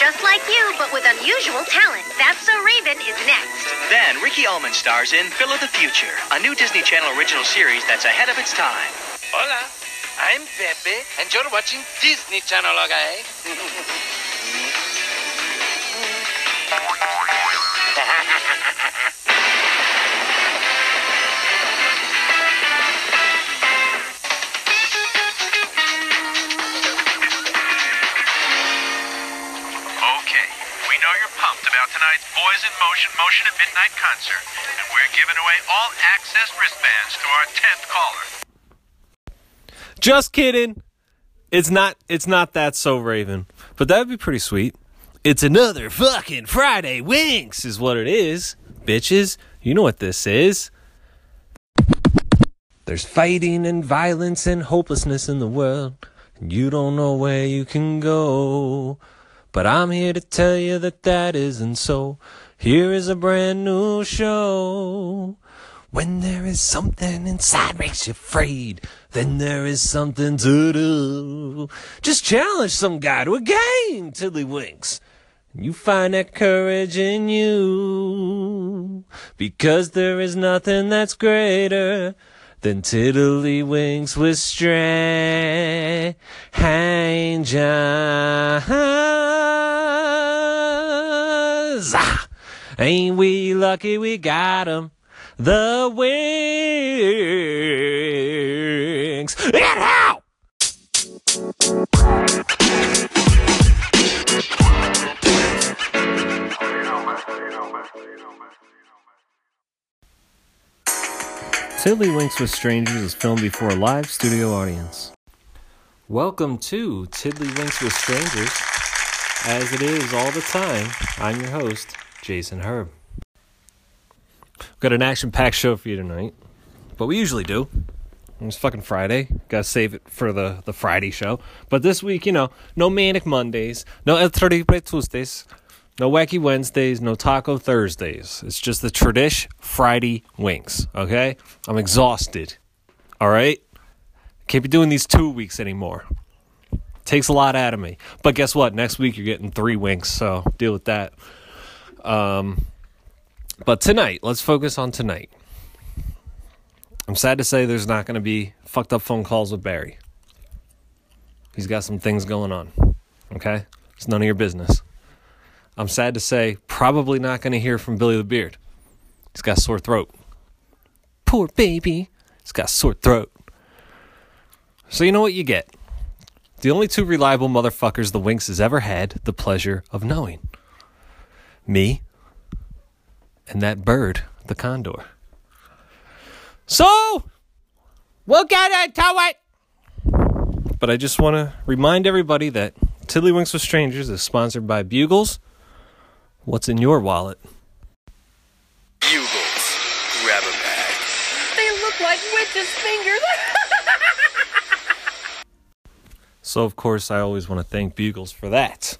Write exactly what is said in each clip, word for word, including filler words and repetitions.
just like you, but with unusual talent. That's So Raven is next. Then Ricky Ullman stars in Phil of the Future, a new Disney Channel original series that's ahead of its time. Hola, I'm Pepe, and you're watching Disney Channel, okay? We know you're pumped about tonight's Boys in Motion Motion at Midnight concert, and we're giving away all access wristbands to our tenth caller. Just kidding. It's not it's not that So Raven, but that would be pretty sweet. It's another fucking Friday Winks is what it is. Bitches, you know what this is. There's fighting and violence and hopelessness in the world, and you don't know where you can go. But I'm here to tell you that that isn't so. Here is a brand new show. When there is something inside makes you afraid, then there is something to do. Just challenge some guy to a game, Tiddlywinks. You find that courage in you. Because there is nothing that's greater than Tiddlywinks with strange eyes. Ah, ain't we lucky we got 'em? The Winks. Get out! Tiddlywinks with Strangers is filmed before a live studio audience. Welcome to Tiddlywinks with Strangers. As it is all the time, I'm your host, Jason Herb. We've got an action-packed show for you tonight, but we usually do. It's fucking Friday. Gotta save it for the, the Friday show. But this week, you know, no Manic Mondays, no El Terrible Tuesdays, no Wacky Wednesdays, no Taco Thursdays. It's just the tradish Friday Winks, okay? I'm exhausted, all right? Can't be doing these two weeks anymore. Takes a lot out of me. But guess what? Next week you're getting three winks, so deal with that. Um, but tonight, let's focus on tonight. I'm sad to say there's not going to be fucked up phone calls with Barry. He's got some things going on, okay? It's none of your business. I'm sad to say, probably not going to hear from Billy the Beard. He's got a sore throat. Poor baby. He's got a sore throat. So you know what you get. The only two reliable motherfuckers the Winks has ever had the pleasure of knowing. Me and that bird, the condor. So, we'll get into it. But I just want to remind everybody that Tiddlywinks with Strangers is sponsored by Bugles. What's in your wallet? Bugles. Grab a bag. They look like witches' fingers. So, of course, I always want to thank Bugles for that.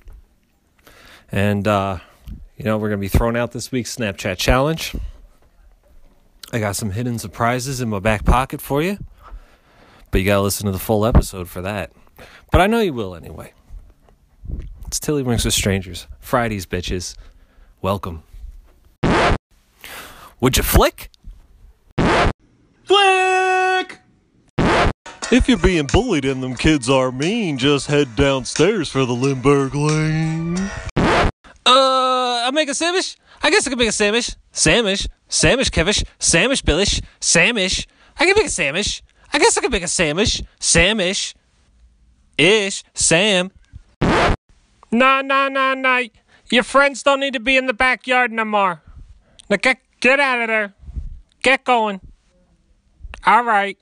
And, uh, you know, we're going to be throwing out this week's Snapchat challenge. I got some hidden surprises in my back pocket for you. But you got to listen to the full episode for that. But I know you will anyway. It's Tiddlywinks with Strangers. Fridays, bitches. Welcome. Would you flick? Flick! If you're being bullied and them kids are mean, just head downstairs for the Lindbergh Lane. Uh, I'll make a sandwich? I guess I can make a sandwich. Sandwich? Sandwich, Kevish. Sandwich, Billish. Sandwich. I can make a sandwich. I guess I can make a sandwich. Samish. Ish. Sam. No, no, no, no. Your friends don't need to be in the backyard no more. Now get, get out of there. Get going. All right.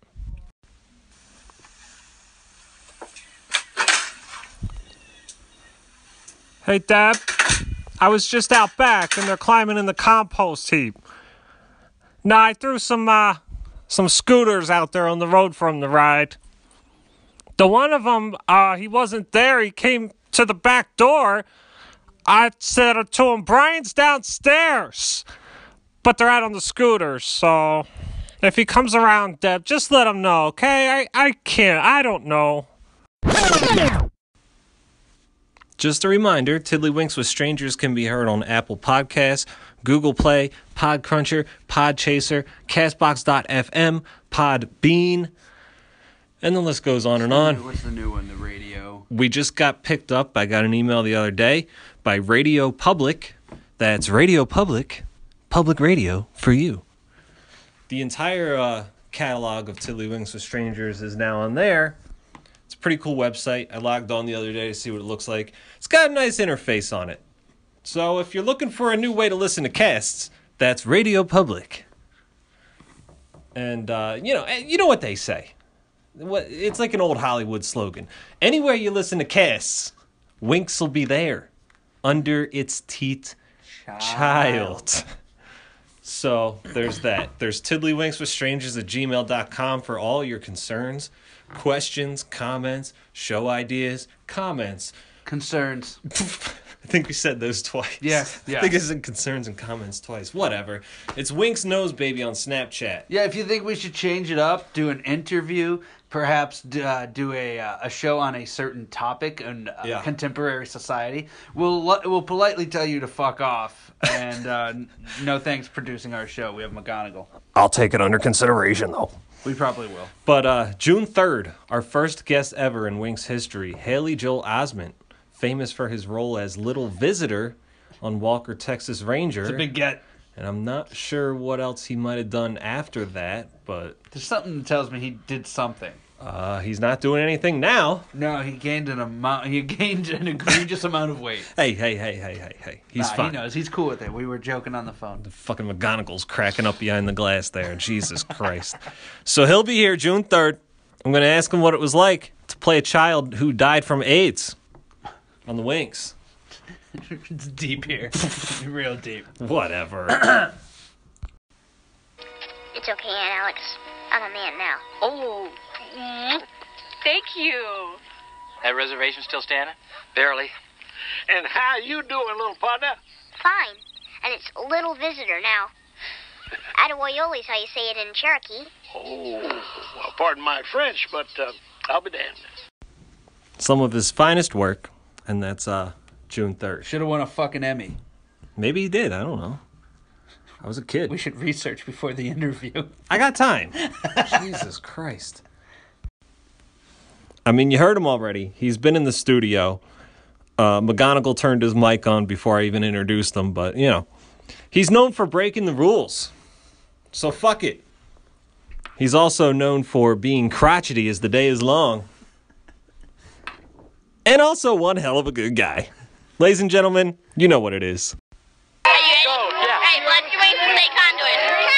Hey, Deb. I was just out back and they're climbing in the compost heap. Now, I threw some, uh, some scooters out there on the road for him to ride. The one of them, uh, he wasn't there. He came to the back door. I said to him, Brian's downstairs. But they're out on the scooters, so if he comes around, Deb, just let him know, okay? I, I can't. I don't know. Just a reminder, Tiddlywinks with Strangers can be heard on Apple Podcasts, Google Play, Podcruncher, Podchaser, Castbox dot f m, Podbean, and the list goes on and on. What's the new one, the radio? We just got picked up, I got an email the other day, by Radio Public. That's Radio Public, public radio for you. The entire uh, catalog of Tiddlywinks with Strangers is now on there. It's a pretty cool website. I logged on the other day to see what it looks like. It's got a nice interface on it. So if you're looking for a new way to listen to casts, that's Radio Public. And, uh, you know, you know what they say. It's like an old Hollywood slogan. Anywhere you listen to casts, Winks will be there. Under its teat, child. child. So there's that. There's Tiddlywinks with Strangers at gmail dot com for all your concerns, questions, comments, show ideas, comments. Concerns. I think we said those twice. Yeah, yeah. I think I said concerns and comments twice. Whatever. It's Winks Nose Baby on Snapchat. Yeah, if you think we should change it up, do an interview, perhaps uh, do a uh, a show on a certain topic in uh, yeah. contemporary society, we'll we'll politely tell you to fuck off and uh, no thanks producing our show. We have McGonagall. I'll take it under consideration, though. We probably will. But uh, June third, our first guest ever in Winks history, Haley Joel Osment, famous for his role as Little Visitor on Walker, Texas Ranger. It's a big get. And I'm not sure what else he might have done after that, but... There's something that tells me he did something. Uh, he's not doing anything now. No, he gained an amount. He gained an egregious amount of weight. Hey, hey, hey, hey, hey, hey. He's nah, fine. He knows. He's cool with it. We were joking on the phone. The fucking McGonagall's cracking up behind the glass there. Jesus Christ. So he'll be here June third. I'm going to ask him what it was like to play a child who died from AIDS on the Winks. It's deep here. Real deep. Whatever. It's okay, Aunt Alex. I'm a man now. Oh, mm, thank you. That reservation still standing? Barely. And how you doing, little partner? Fine. And it's Little Visitor now. Atawoyoli's how you say it in Cherokee. Oh, well, pardon my French, but uh, I'll be damned. Some of his finest work, and that's uh, June third. Should have won a fucking Emmy. Maybe he did. I don't know. I was a kid. We should research before the interview. I got time. Jesus Christ. I mean, you heard him already. He's been in the studio. Uh, McGonagall turned his mic on before I even introduced him, but, you know. He's known for breaking the rules. So fuck it. He's also known for being crotchety as the day is long. And also one hell of a good guy. Ladies and gentlemen, you know what it is. Are you ready? Oh, yeah. Hey, lunch your wings and say conduit.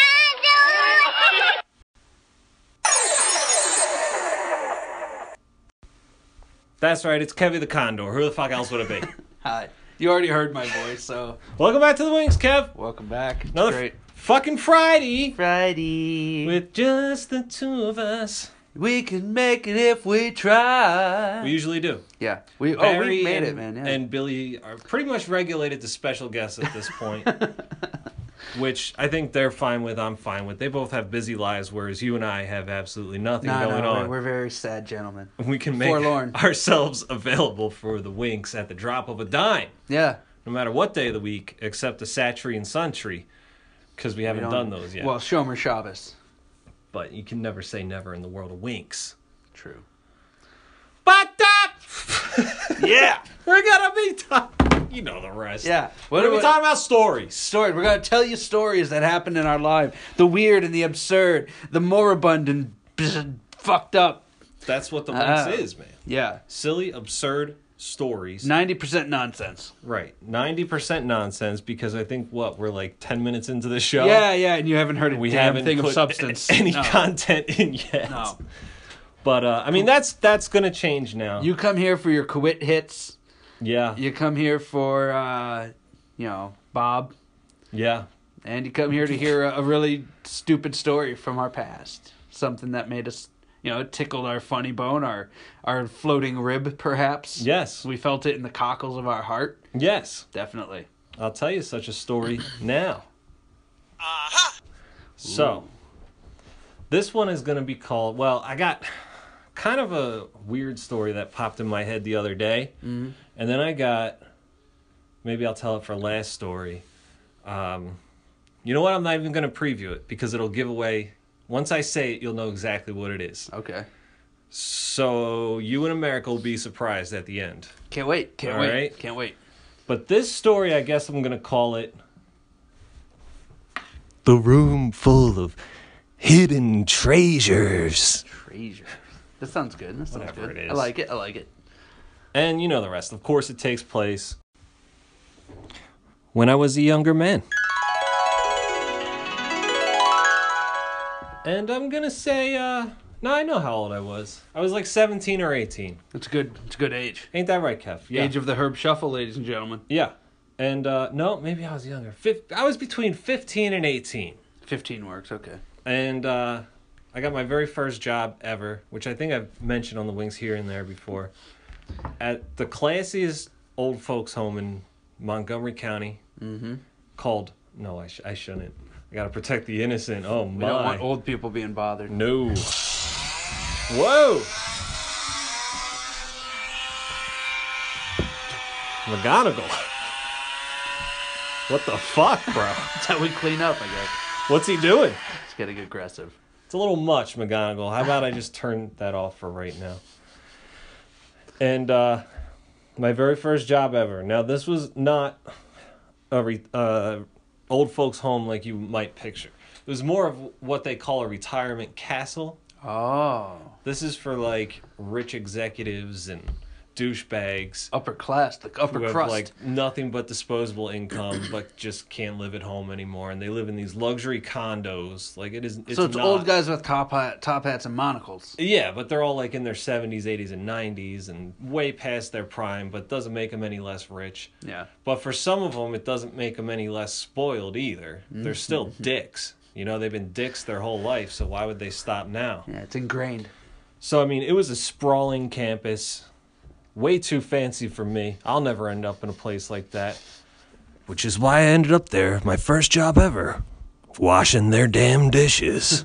That's right, it's Kevy the Condor. Who the fuck else would it be? Hi. You already heard my voice, so... Welcome back to the Winks, Kev. Welcome back. It's Another great. F- fucking Friday. Friday. With just the two of us. We can make it if we try. We usually do. Yeah. We, oh, Barry we made and, it, man. Yeah. And Billy are pretty much regulated to special guests at this point. Which I think they're fine with, I'm fine with. They both have busy lives, whereas you and I have absolutely nothing no, going no, on. We're very sad gentlemen. We can make Forlorn. ourselves available for the Winks at the drop of a dime. Yeah. No matter what day of the week, except the Sat Tree and Sun Tree, because we haven't we done those yet. Well, Shomer Shabbos. But you can never say never in the world of Winks. True. But that... yeah! We're gonna be talking... You know the rest. Yeah. What are we talking about? Stories. Stories. We're going to tell you stories that happened in our life. The weird and the absurd. The moribund and b- fucked up. That's what the Winks Uh, is, man. Yeah. Silly, absurd stories. ninety percent nonsense. Right. ninety percent nonsense because I think, what, we're like ten minutes into the show? Yeah, yeah, and you haven't heard a We damn haven't thing put of substance. any No. content in yet. No. But, uh, I mean, that's that's going to change now. You come here for your quit hits. Yeah. You come here for, uh, you know, Bob. Yeah. And you come here to hear a, a really stupid story from our past. Something that made us, you know, tickled our funny bone, our our floating rib, perhaps. Yes. We felt it in the cockles of our heart. Yes. Definitely. I'll tell you such a story now. Uh-huh. So, this one is going to be called, well, I got kind of a weird story that popped in my head the other day. Mm-hmm. And then I got, maybe I'll tell it for last story. Um, you know what? I'm not even going to preview it because it'll give away, once I say it, you'll know exactly what it is. Okay. So you in America will be surprised at the end. Can't wait. Can't All wait. right? Can't wait. But this story, I guess I'm going to call it The Room Full of Hidden Treasures. Treasure. That sounds good. That sounds Whatever good. it is. I like it. I like it. And you know the rest. Of course, it takes place when I was a younger man. And I'm going to say, uh, no, I know how old I was. I was like seventeen or eighteen. It's good. It's a good age. Ain't that right, Kev? Yeah. Age of the Herb Shuffle, ladies and gentlemen. Yeah. And, uh, no, maybe I was younger. Fif- I was between fifteen and eighteen. Fifteen works. Okay. And uh, I got my very first job ever, which I think I've mentioned on the Wings here and there before, at the classiest old folks home in Montgomery County, Mm-hmm. called, no, I, sh- I shouldn't. I got to protect the innocent. Oh, We my. don't want old people being bothered. No. Whoa. McGonagall. What the fuck, bro? That's how we clean up, I guess. What's he doing? It's getting aggressive. It's a little much, McGonagall. How about I just turn that off for right now? And uh, my very first job ever. Now, this was not a re- uh, old folks' home like you might picture. It was more of what they call a retirement castle. Oh. This is for, like, rich executives and douchebags. Upper class, the upper who have, crust. like, nothing but disposable income, but just can't live at home anymore. And they live in these luxury condos. Like, it is, it's so it's not, old guys with top hat, top hats and monocles. Yeah, but they're all, like, in their seventies, eighties, and nineties, and way past their prime, but doesn't make them any less rich. Yeah. But for some of them, it doesn't make them any less spoiled either. They're still dicks. You know, they've been dicks their whole life, so why would they stop now? Yeah, it's ingrained. So, I mean, it was a sprawling campus. Way too fancy for me. I'll never end up in a place like that. Which is why I ended up there, my first job ever, washing their damn dishes.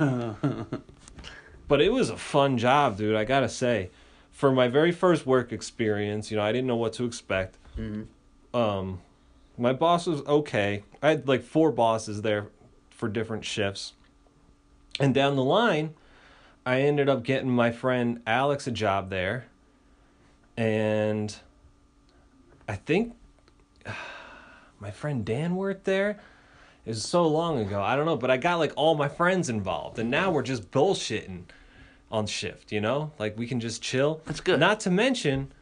But it was a fun job, dude, I gotta say. For my very first work experience, you know, I didn't know what to expect. Mm-hmm. Um, my boss was okay. I had like four bosses there for different shifts. And down the line, I ended up getting my friend Alex a job there. And I think my friend Dan worked there. It was so long ago. I don't know, but I got like all my friends involved. And now we're just bullshitting on shift, you know? Like we can just chill. That's good. Not to mention,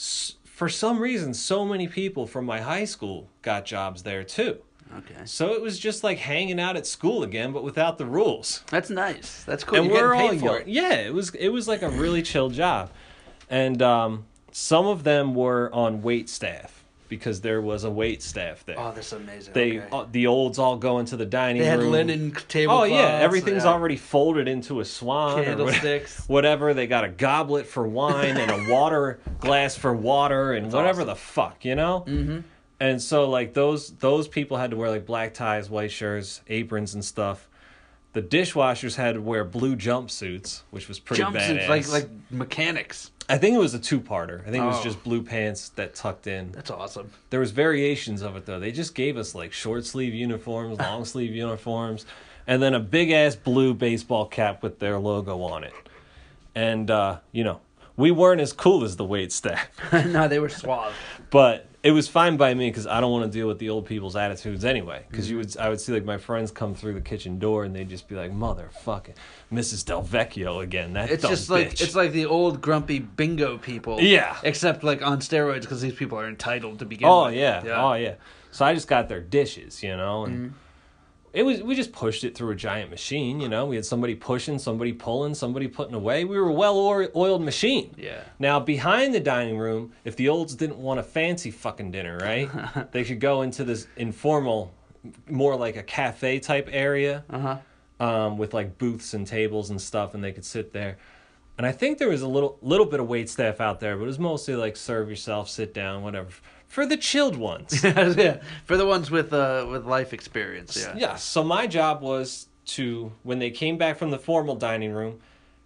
for some reason, so many people from my high school got jobs there too. Okay. So it was just like hanging out at school again, but without the rules. That's nice. That's cool. And You're we're getting all paid for young. it. Yeah, it was it was like a really chill job. And um, some of them were on wait staff because there was a wait staff there. Oh, that's amazing. They okay. uh, the olds all go into the dining They had room. linen Oh tablecloths. yeah, everything's yeah. already folded into a swan or Candlesticks. whatever. They got a goblet for wine and a water glass for water and That's whatever awesome. the fuck, you know? Mm-hmm. And so like those those people had to wear like black ties, white shirts, aprons and stuff. The dishwashers had to wear blue jumpsuits, which was pretty Jumpsuits, badass. like like mechanics. I think it was a two-parter. I think it was Oh. just blue pants that tucked in. That's awesome. There was variations of it though. They just gave us like short sleeve uniforms, long sleeve uniforms, and then a big ass blue baseball cap with their logo on it. And uh, you know, we weren't as cool as the wait staff, No, they were suave. but it was fine by me because I don't want to deal with the old people's attitudes anyway. Because you would, I would see like my friends come through the kitchen door and they'd just be like, "Motherfucking Missus Del Vecchio again." That It's dumb just like bitch." it's like the old grumpy bingo people. Yeah. Except like on steroids because these people are entitled to begin Oh with. yeah. oh yeah. So I just got their dishes, you know, and Mm-hmm. it was we just pushed it through a giant machine, you know. We had somebody pushing, somebody pulling, somebody putting away. We were a well-oiled machine. Yeah. Now behind the dining room, if the olds didn't want a fancy fucking dinner, right, they could go into this informal, more like a cafe type area, Uh-huh. um, with like booths and tables and stuff, and they could sit there. And I think there was a little little bit of wait staff out there, but it was mostly like serve yourself, sit down, whatever. For the chilled ones. Yeah. For the ones with uh with life experience, yeah. Yeah, so my job was to, when they came back from the formal dining room,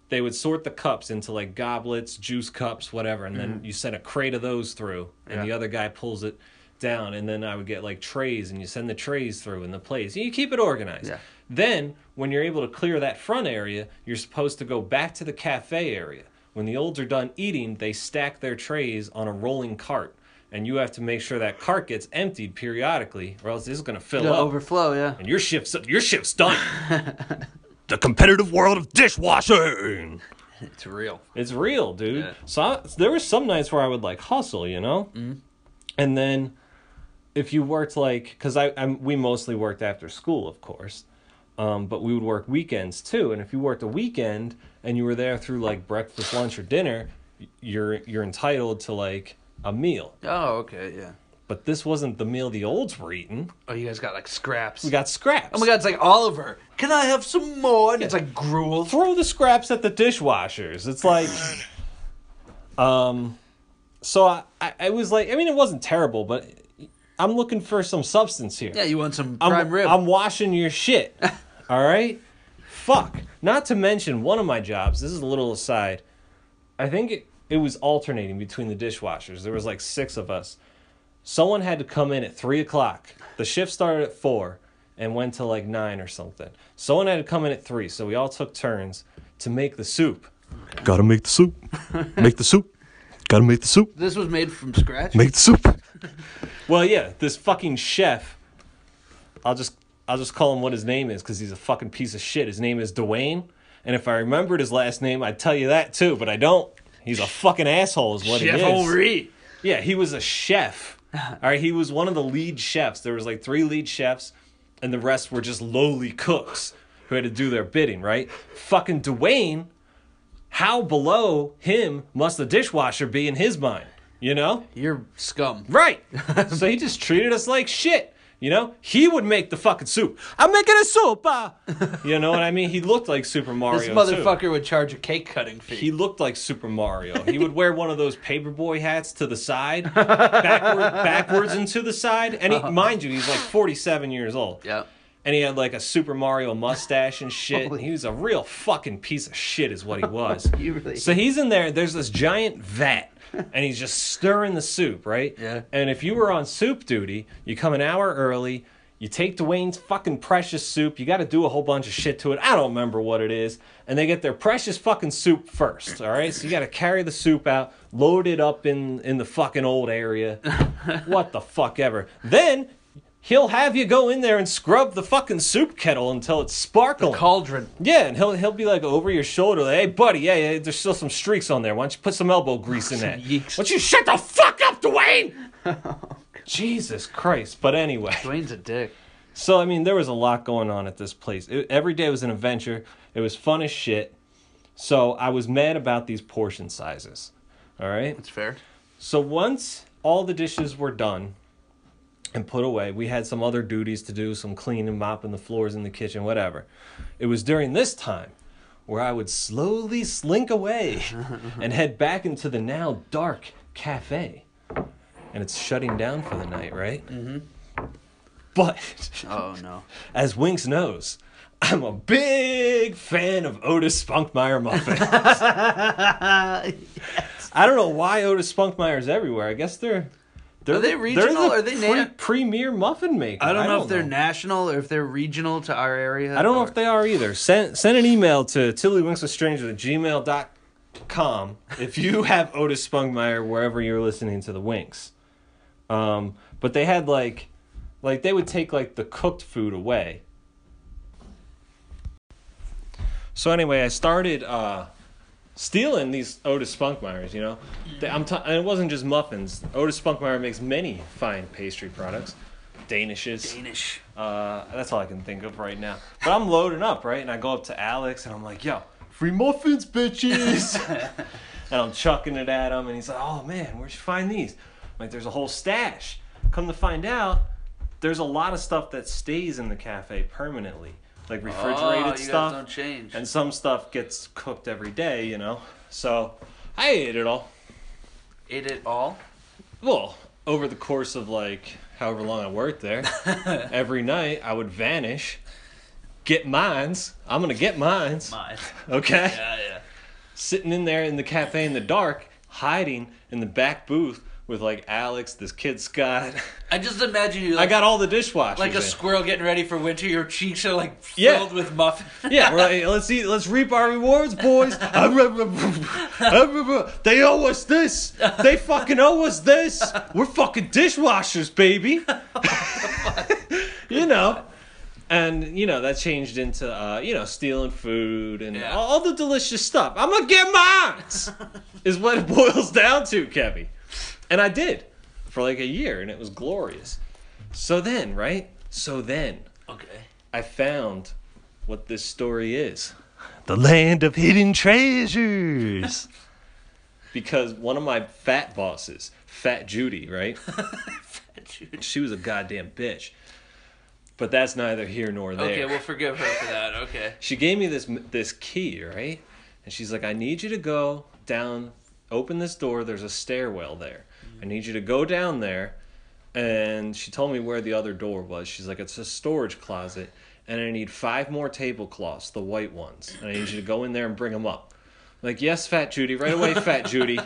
they would sort the cups into like goblets, juice cups, whatever, and then you send a crate of those through, and Yeah. the other guy pulls it down, and then I would get like trays, and you send the trays through and the plates, and you keep it organized. Yeah. Then, when you're able to clear that front area, you're supposed to go back to the cafe area. When the olds are done eating, they stack their trays on a rolling cart, and you have to make sure that cart gets emptied periodically, or else it's going to fill It'll up, overflow, yeah. and your shift's your shift's done. The competitive world of dishwashing. It's real. It's real, dude. Yeah. So I, there were some nights where I would like hustle, you know, mm-hmm. and then if you worked like, because I I'm, we mostly worked after school, of course, um, but we would work weekends too. And if you worked a weekend and you were there through like breakfast, lunch, or dinner, you're you're entitled to like a meal. Oh, okay, yeah. But this wasn't the meal the olds were eating. Oh, you guys got like scraps. We got scraps. Oh my God, it's like Oliver. Can I have some more? And it's like gruel. Throw the scraps at the dishwashers. It's like, um, so I, I, I was like, I mean, it wasn't terrible, but I'm looking for some substance here. Yeah, you want some prime I'm, rib. I'm washing your shit. All right? Fuck. Not to mention, one of my jobs, this is a little aside, I think it, it was alternating between the dishwashers. There was like six of us. Someone had to come in at three o'clock. The shift started at four and went to like nine or something. Someone had to come in at three, so we all took turns to make the soup. Okay. Gotta make the soup. Make the soup. Gotta make the soup. This was made from scratch? Make the soup. Well, yeah, this fucking chef, I'll just I'll just call him what his name is because he's a fucking piece of shit. His name is Dwayne, and if I remembered his last name, I'd tell you that too, but I don't. He's a fucking asshole is what Chef he is. Henri. Yeah, he was a chef. All right, he was one of the lead chefs. There was like three lead chefs, and the rest were just lowly cooks who had to do their bidding, right? Fucking Dwayne, how below him must the dishwasher be in his mind, you know? You're scum. Right. So he just treated us like shit, you know? He would make the fucking soup. I'm making a soup, ah! You know what I mean? He looked like Super Mario, This motherfucker too. would charge a cake cutting fee. He looked like Super Mario. He would wear one of those paperboy hats to the side, backward, backwards and to the side. And he, mind you, he's like forty-seven years old. Yeah. And he had like a Super Mario mustache and shit. Holy- He was a real fucking piece of shit is what he was. You really- So he's in there, there's this giant vat, and he's just stirring the soup, right? Yeah. And if you were on soup duty, you come an hour early, you take Dwayne's fucking precious soup, you got to do a whole bunch of shit to it. I don't remember what it is. And they get their precious fucking soup first, all right? So you got to carry the soup out, load it up in, in the fucking old area. What the fuck ever. Then he'll have you go in there and scrub the fucking soup kettle until it's sparkling. The cauldron. Yeah, and he'll he'll be like over your shoulder, like, hey buddy, yeah, yeah, there's still some streaks on there. Why don't you put some elbow grease in that? Yeeks. Why don't you shut the fuck up, Dwayne? Jesus Christ. But anyway. Dwayne's a dick. So, I mean, there was a lot going on at this place. It, every day was an adventure. It was fun as shit. So, I was mad about these portion sizes. All right? That's fair. So, once all the dishes were done and put away, we had some other duties to do, some cleaning, mopping the floors in the kitchen, whatever. It was during this time where I would slowly slink away and head back into the now dark cafe. And it's shutting down for the night, right? Mm-hmm. But, Oh, no. as Winks knows, I'm a big fan of Otis Spunkmeyer muffins. Yes. I don't know why Otis Spunkmeyer's everywhere. I guess they're... they're Are they the- regional? They're the Are they pre- na- premier muffin maker. I don't know if they're national or if they're regional to our area. I don't know or- if they are either. Send send an email to tiddlywinkswithstrangers at gmail dot com if you have Otis Spunkmeyer wherever you're listening to the Winks. Um, but they had like... Like, they would take, like, the cooked food away. So, anyway, I started uh, stealing these Otis Spunkmeyers, you know? They, I'm t- and it wasn't just muffins. Otis Spunkmeyer makes many fine pastry products. Danishes. Danish. Uh, that's all I can think of right now. But I'm loading up, right? And I go up to Alex, and I'm like, yo, free muffins, bitches! And I'm chucking it at him, and he's like, oh, man, where'd you find these? I'm like, there's a whole stash. Come to find out, there's a lot of stuff that stays in the cafe permanently, like refrigerated oh, you stuff. guys don't change. And some stuff gets cooked every day, you know. So I ate it all. Ate it all? Well, over the course of like however long I worked there, every night I would vanish, get mines. I'm gonna get mines. Mine. Okay. Yeah, yeah. sitting in there in the cafe in the dark, hiding in the back booth with like Alex, this kid Scott. I just imagine you. Like, I got all the dishwashers. Like a in. squirrel getting ready for winter. Your cheeks are like filled yeah. with muffins. Yeah, we're like, let's eat. Let's reap our rewards, boys. They owe us this. They fucking owe us this. We're fucking dishwashers, baby. You know. And, you know, that changed into, uh, you know, stealing food and yeah. all, all the delicious stuff. I'm going to get mine, is what it boils down to, Kevy. And I did for like a year, and it was glorious. So then, right? So then, okay, I found what this story is. The land of hidden treasures. Because one of my fat bosses, Fat Judy, right? Fat Judy. She was a goddamn bitch. But that's neither here nor there. Okay, we'll forgive her for that. Okay. She gave me this this key, right? And she's like, I need you to go down, open this door. There's a stairwell there. Mm-hmm. I need you to go down there. And she told me where the other door was. She's like, it's a storage closet. And I need five more tablecloths, the white ones. And I need you to go in there and bring them up. I'm like, yes, Fat Judy. Right away, Fat Judy.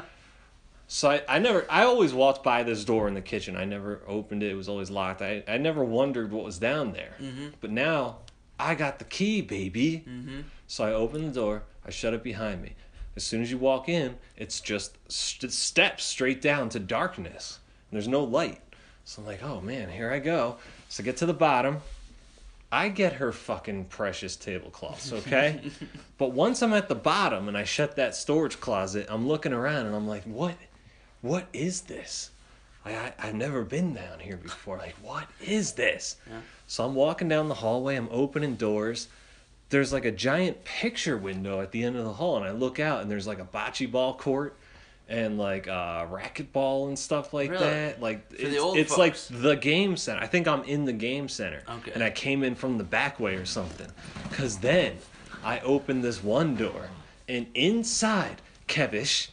So I, I never, I always walked by this door in the kitchen. I never opened it. It was always locked. I, I never wondered what was down there. Mm-hmm. But now I got the key, baby. Mm-hmm. So I opened the door. I shut it behind me. As soon as you walk in, it's just st- steps straight down to darkness. And there's no light. So I'm like, oh man, here I go. So I get to the bottom. I get her fucking precious tablecloths, okay? But once I'm at the bottom and I shut that storage closet, I'm looking around and I'm like, what? What is this? Like, I, I've never been down here before. Like, what is this? Yeah. So I'm walking down the hallway. I'm opening doors. There's like a giant picture window at the end of the hall. And I look out and there's like a bocce ball court and like uh, racquetball and stuff like really? that. Like For it's, the old it's folks. like the game center. I think I'm in the game center. Okay. And I came in from the back way or something. Because then I opened this one door and inside, Kevish...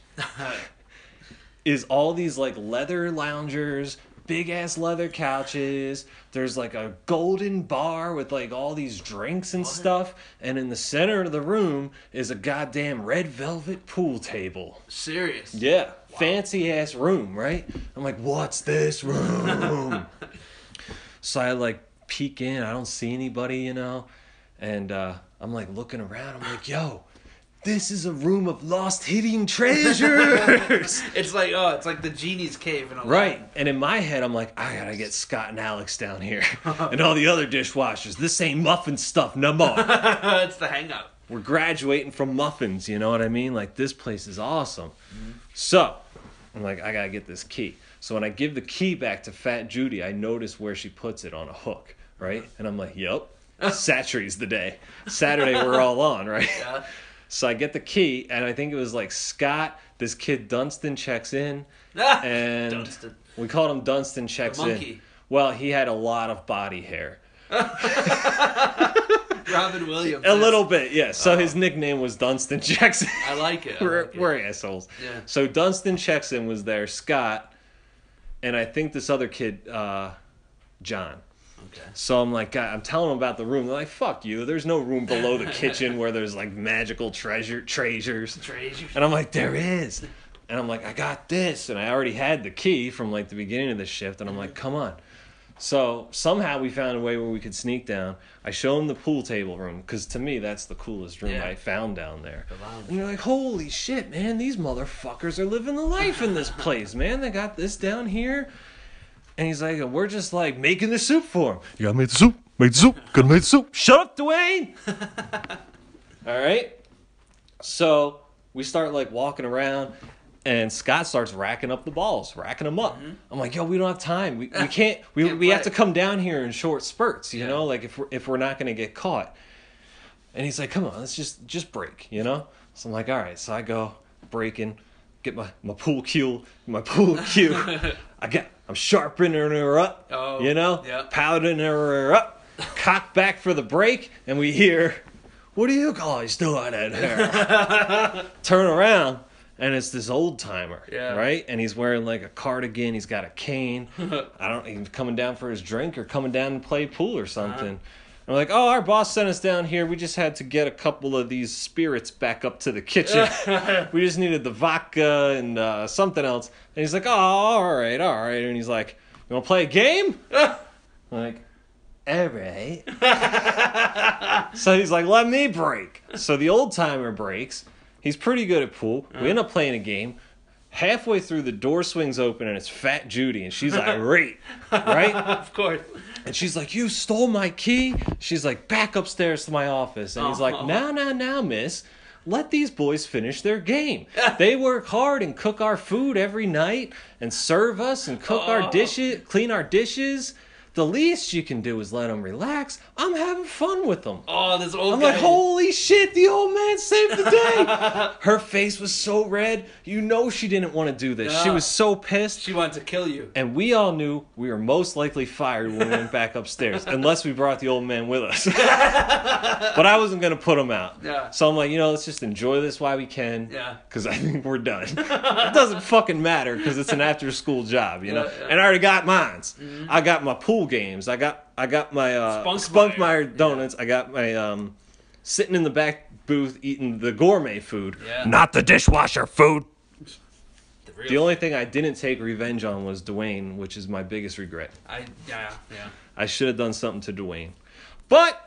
is all these like leather loungers, big ass leather couches. There's like a golden bar with like all these drinks and what? stuff. And in the center of the room is a goddamn red velvet pool table. Serious? Yeah. Wow. Fancy ass room, right? I'm like, what's this room? So I like peek in. I don't see anybody, you know. And uh, I'm like looking around. I'm like, yo. This is a room of lost hidden treasures. It's like, oh, it's like the genie's cave in a Right. And in my head, I'm like, I gotta get Scott and Alex down here. And all the other dishwashers. This ain't muffin stuff no more. It's the hang up. We're graduating from muffins, you know what I mean? Like, this place is awesome. Mm-hmm. So, I'm like, I gotta get this key. So when I give the key back to Fat Judy, I notice where she puts it on a hook, right? And I'm like, yup. Saturday's the day. Saturday, we're all on, right? Yeah. So I get the key, and I think it was like Scott, this kid Dunstan checks in, and Dunstan. We called him Dunstan checks the monkey. in. Well, he had a lot of body hair. Robin Williams. A little bit, yeah. So oh. His nickname was Dunstan checks in. I like it. I we're like it. we're assholes. Yeah. So Dunstan checks in was there, Scott, and I think this other kid, uh, John. Okay. So I'm like, God, I'm telling them about the room. They're like, fuck you. There's no room below the kitchen where there's like magical treasure treasures. Treasures. And I'm like, there is. And I'm like, I got this. And I already had the key from like the beginning of the shift. And I'm like, come on. So somehow we found a way where we could sneak down. I show them the pool table room because to me that's the coolest room yeah. I found down there. The and you're like, holy shit, man, these motherfuckers are living the life in this place, man. They got this down here. And he's like, we're just like making the soup for him. You gotta make the soup. Make the soup. Gotta make the soup. Shut up, Dwayne. All right. So we start like walking around, and Scott starts racking up the balls, racking them up. Mm-hmm. I'm like, yo, we don't have time. We we can't. We can't we have to come down here in short spurts. You yeah. know, like if we're if we're not gonna get caught. And he's like, come on, let's just just break. You know. So I'm like, all right. So I go breaking, get my my pool cue, my pool cue. I get. I'm sharpening her up, oh, you know, yeah. powdering her up, cock back for the break, and we hear, what are you guys doing in here? Turn around, and it's this old timer, yeah. right? And he's wearing like a cardigan, he's got a cane. I don't, he's coming down for his drink or coming down to play pool or something. I'm like, oh, our boss sent us down here. We just had to get a couple of these spirits back up to the kitchen. We just needed the vodka and uh, something else. And he's like, oh, all right, all right. And he's like, you want to play a game? I'm like, all right. So he's like, let me break. So the old timer breaks. He's pretty good at pool. We end up playing a game. Halfway through, the door swings open, and it's Fat Judy, and she's irate, right? Of course. And she's like, you stole my key? She's like, back upstairs to my office. And he's like, no, no, no, miss. Let these boys finish their game. They work hard and cook our food every night and serve us and cook our dishes, clean our dishes. The least you can do is let them relax. I'm having fun with them. Oh, this old I'm guy. like, holy shit, the old man saved the day. Her face was so red. You know she didn't want to do this. Yeah. She was so pissed. She wanted to kill you. And we all knew we were most likely fired when we went back upstairs, unless we brought the old man with us. But I wasn't going to put him out. Yeah. So I'm like, you know, let's just enjoy this while we can. Yeah. Because I think we're done. It doesn't fucking matter because it's an after-school job, you know. Yeah, yeah. And I already got mines. Mm-hmm. I got my pool games. I got I got my uh, Spunkmeyer. Spunkmeyer donuts. Yeah. I got my um, sitting in the back booth eating the gourmet food, Yeah. not the dishwasher food. The, real The only thing I didn't take revenge on was Dwayne, which is my biggest regret. I yeah yeah. I should have done something to Dwayne. But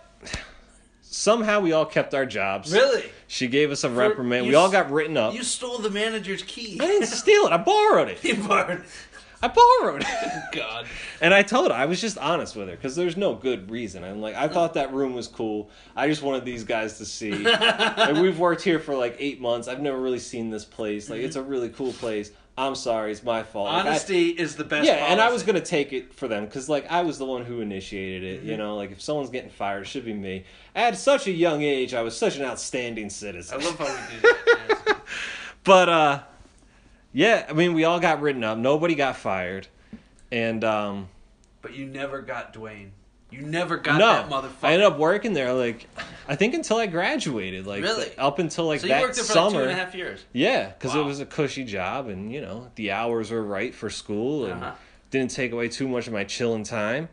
somehow we all kept our jobs. Really? She gave us a For- reprimand. you We all s- got written up. You stole the manager's key. I didn't steal it. I borrowed it. You borrowed. I borrowed it. God. And I told her, I was just honest with her, because there's no good reason. I'm like, I thought that room was cool. I just wanted these guys to see. Like, we've worked here for like eight months. I've never really seen this place. Like, it's a really cool place. I'm sorry, it's my fault. Like, Honesty I, is the best. Yeah, and I policy. was gonna take it for them because like I was the one who initiated it. Mm-hmm. You know, like if someone's getting fired, it should be me. At such a young age, I was such an outstanding citizen. I love how we do that. Yes. But uh, yeah, I mean, we all got written up. Nobody got fired, and um, But you never got Dwayne. You never got no, that motherfucker. I ended up working there like I think until I graduated. Like Really? up until like so that you worked there for summer. like two and a half years. Yeah, because Wow. it was a cushy job, and you know the hours were right for school, and Uh-huh. didn't take away too much of my chilling time,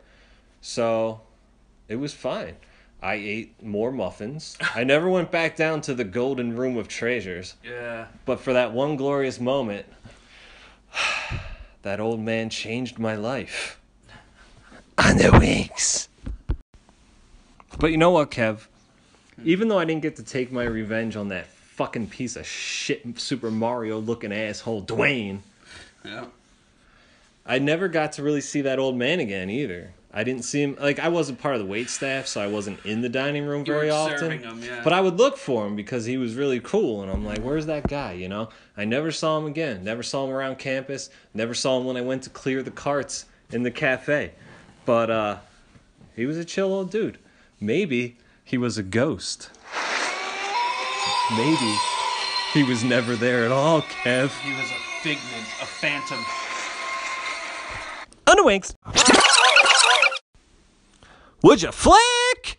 so it was fine. I ate more muffins. I never went back down to the golden room of treasures, Yeah. but for that one glorious moment, that old man changed my life. On the wings. But you know what, Kev? Even though I didn't get to take my revenge on that fucking piece of shit Super Mario looking asshole Dwayne, Yeah. I never got to really see that old man again either. I didn't see him, like I wasn't part of the wait staff, so I wasn't in the dining room You very were often. serving him, yeah. But I would look for him because he was really cool, and I'm like, where's that guy, you know? I never saw him again. Never saw him around campus. Never saw him when I went to clear the carts in the cafe. But uh, he was a chill old dude. Maybe he was a ghost. Maybe he was never there at all, Kev. He was a figment, a phantom. Underwinks. Would you flick?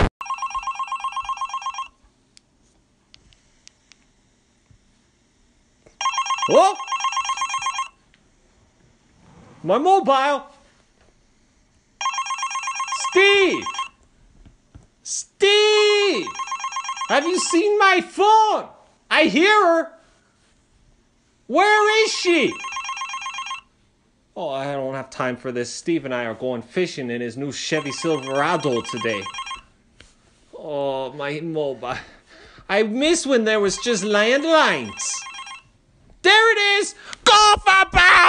Whoa! My mobile. Steve! Steve! Have you seen my phone? I hear her. Where is she? Oh, I don't have time for this. Steve and I are going fishing in his new Chevy Silverado today. Oh, my mobile. I miss when there was just landlines. There it is! Go for Bob!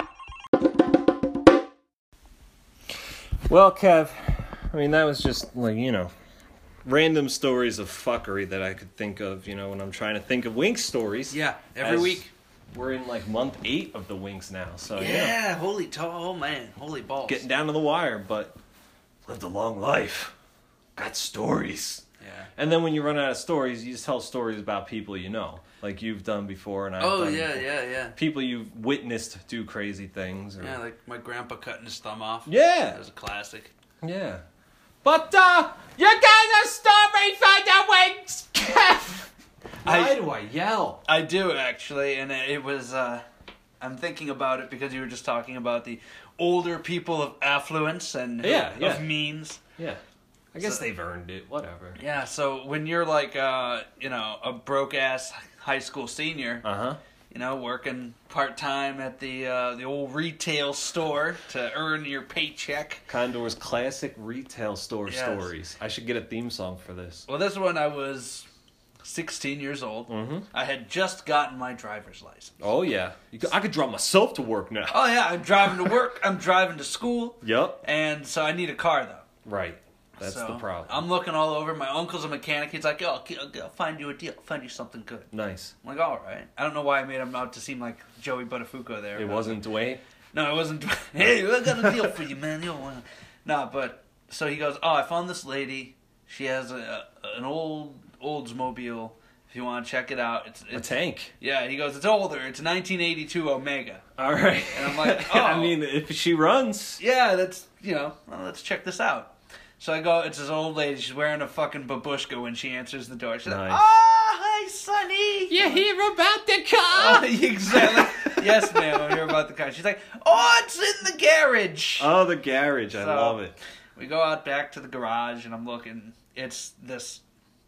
Well, Kev, I mean, that was just, like, you know, random stories of fuckery that I could think of, you know, when I'm trying to think of Winx stories. Yeah, every As week. We're in, like, month eight of the Winx now, so, Yeah, yeah. holy to- oh man, holy balls. Getting down to the wire, but lived a long life. Got stories. Yeah. And then when you run out of stories, you just tell stories about people you know, like you've done before, and I've Oh done yeah, before. yeah, yeah. People you've witnessed do crazy things. Or... Yeah, like my grandpa cutting his thumb off. Yeah. That was a classic. Yeah. But, uh, you got a story for the Winx, Kev! Why I- do I yell? I do actually, and it was. Uh, I'm thinking about it because you were just talking about the older people of affluence and Yeah, yeah. of means. Yeah. I guess they've earned it. Whatever. Yeah, so when you're like, uh, you know, a broke-ass high school senior, Uh-huh. you know, working part-time at the uh, the old retail store to earn your paycheck. Condor's classic retail store Yes. stories. I should get a theme song for this. Well, this one I was sixteen years old. Mm-hmm. I had just gotten my driver's license. Oh, yeah. You could, I could drive myself to work now. Oh, yeah, I'm driving to work. I'm driving to school. Yep. And so I need a car, though. Right. That's So, the problem. I'm looking all over. My uncle's a mechanic. He's like, "Yo, I'll, I'll find you a deal. I'll find you something good." Nice. I'm like, all right. I don't know why I made him out to seem like Joey Buttafuoco there. It but- wasn't Dwayne? No, it wasn't. Hey, I got a deal for you, man. You don't want. No, but so he goes, "Oh, I found this lady. She has a, a an old Oldsmobile. If you want to check it out, it's, A it's tank. yeah." He goes, "It's older. It's a nineteen eighty-two Omega." All right. And I'm like, oh. I mean, if she runs. Yeah, that's you know. Well, let's check this out. So I go. It's this old lady. She's wearing a fucking babushka when she answers the door. She's Nice. like, "Oh, hi, Sonny. You hear about the car? Oh, exactly. Yes, ma'am. I'm here about the car." She's like, "Oh, it's in the garage." Oh, the garage. I So, love it. We go out back to the garage, and I'm looking. It's this.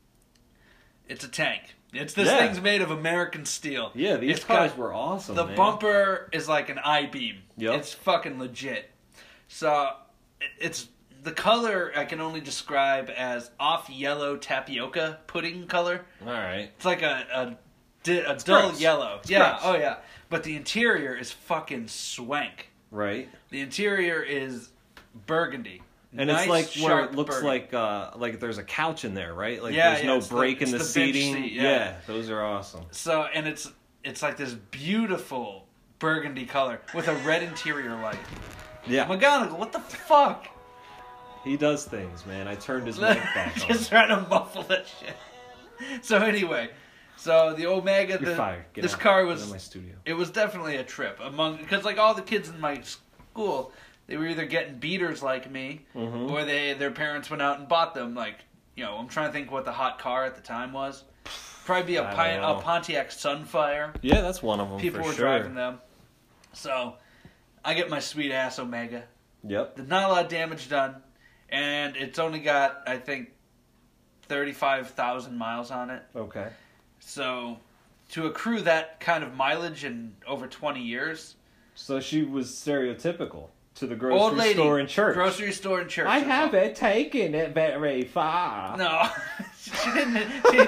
It's a tank. It's this Yeah. thing's made of American steel. Yeah, these It's cars got- were awesome, The man. bumper is like an I-beam. Yep. It's fucking legit. So it- it's the color I can only describe as off yellow tapioca pudding color. All right. It's like a a, di- a dull gross. yellow. It's yeah. gross. Oh yeah. But the interior is fucking swank. Right. The interior is burgundy. And Nice, it's like where sharp it looks burgundy. like uh like there's a couch in there, right? Like Yeah, there's yeah, no it's the- break in it's the, the bench seating. seat, yeah. those are awesome. So, and it's it's like this beautiful burgundy color with a red interior light. Yeah. McGonagall, what the fuck? He does things, man. I turned his mic back on. Just trying to muffle that shit. So anyway, so the Omega, You're the, fired. Get this out. car Get was out of my studio. it was definitely a trip among because like all the kids in my school, they were either getting beaters like me, Mhm. or they their parents went out and bought them. Like you know, I'm trying to think what the hot car at the time was. Probably be a, I Pi- don't know. a Pontiac Sunfire. Yeah, that's one of them. People for were sure. driving them. So, I get my sweet ass Omega. Yep. There's not a lot of damage done, and it's only got I think thirty-five thousand miles on it. Okay. So, to accrue that kind of mileage in over twenty years, So she was stereotypical to the grocery old lady, store and church. grocery store and church. I That's all. haven't taken it very far. No, she didn't. She,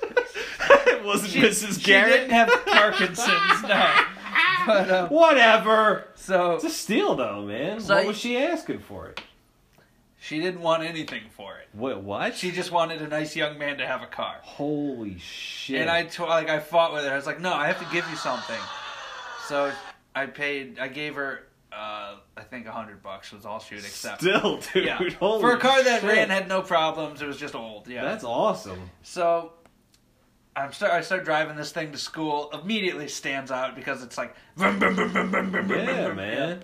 It wasn't she, Missus she Garrett. didn't have Parkinson's. No, but um, Whatever. so It's a steal, though, man. So what I- was she asking for it? she didn't want anything for it. What? What? She just wanted a nice young man to have a car. Holy shit! And I to- like I fought with her. I was like, no, I have to give you something. So I paid. I gave her. Uh, I think a hundred bucks was all she would accept. Still, dude. Yeah. Holy For a car that shit. ran had no problems. It was just old. Yeah. That's awesome. So I'm start. I start driving this thing to school. Immediately stands out because it's like. Vroom, vroom, vroom, vroom, vroom, vroom, vroom, Yeah, vroom. man.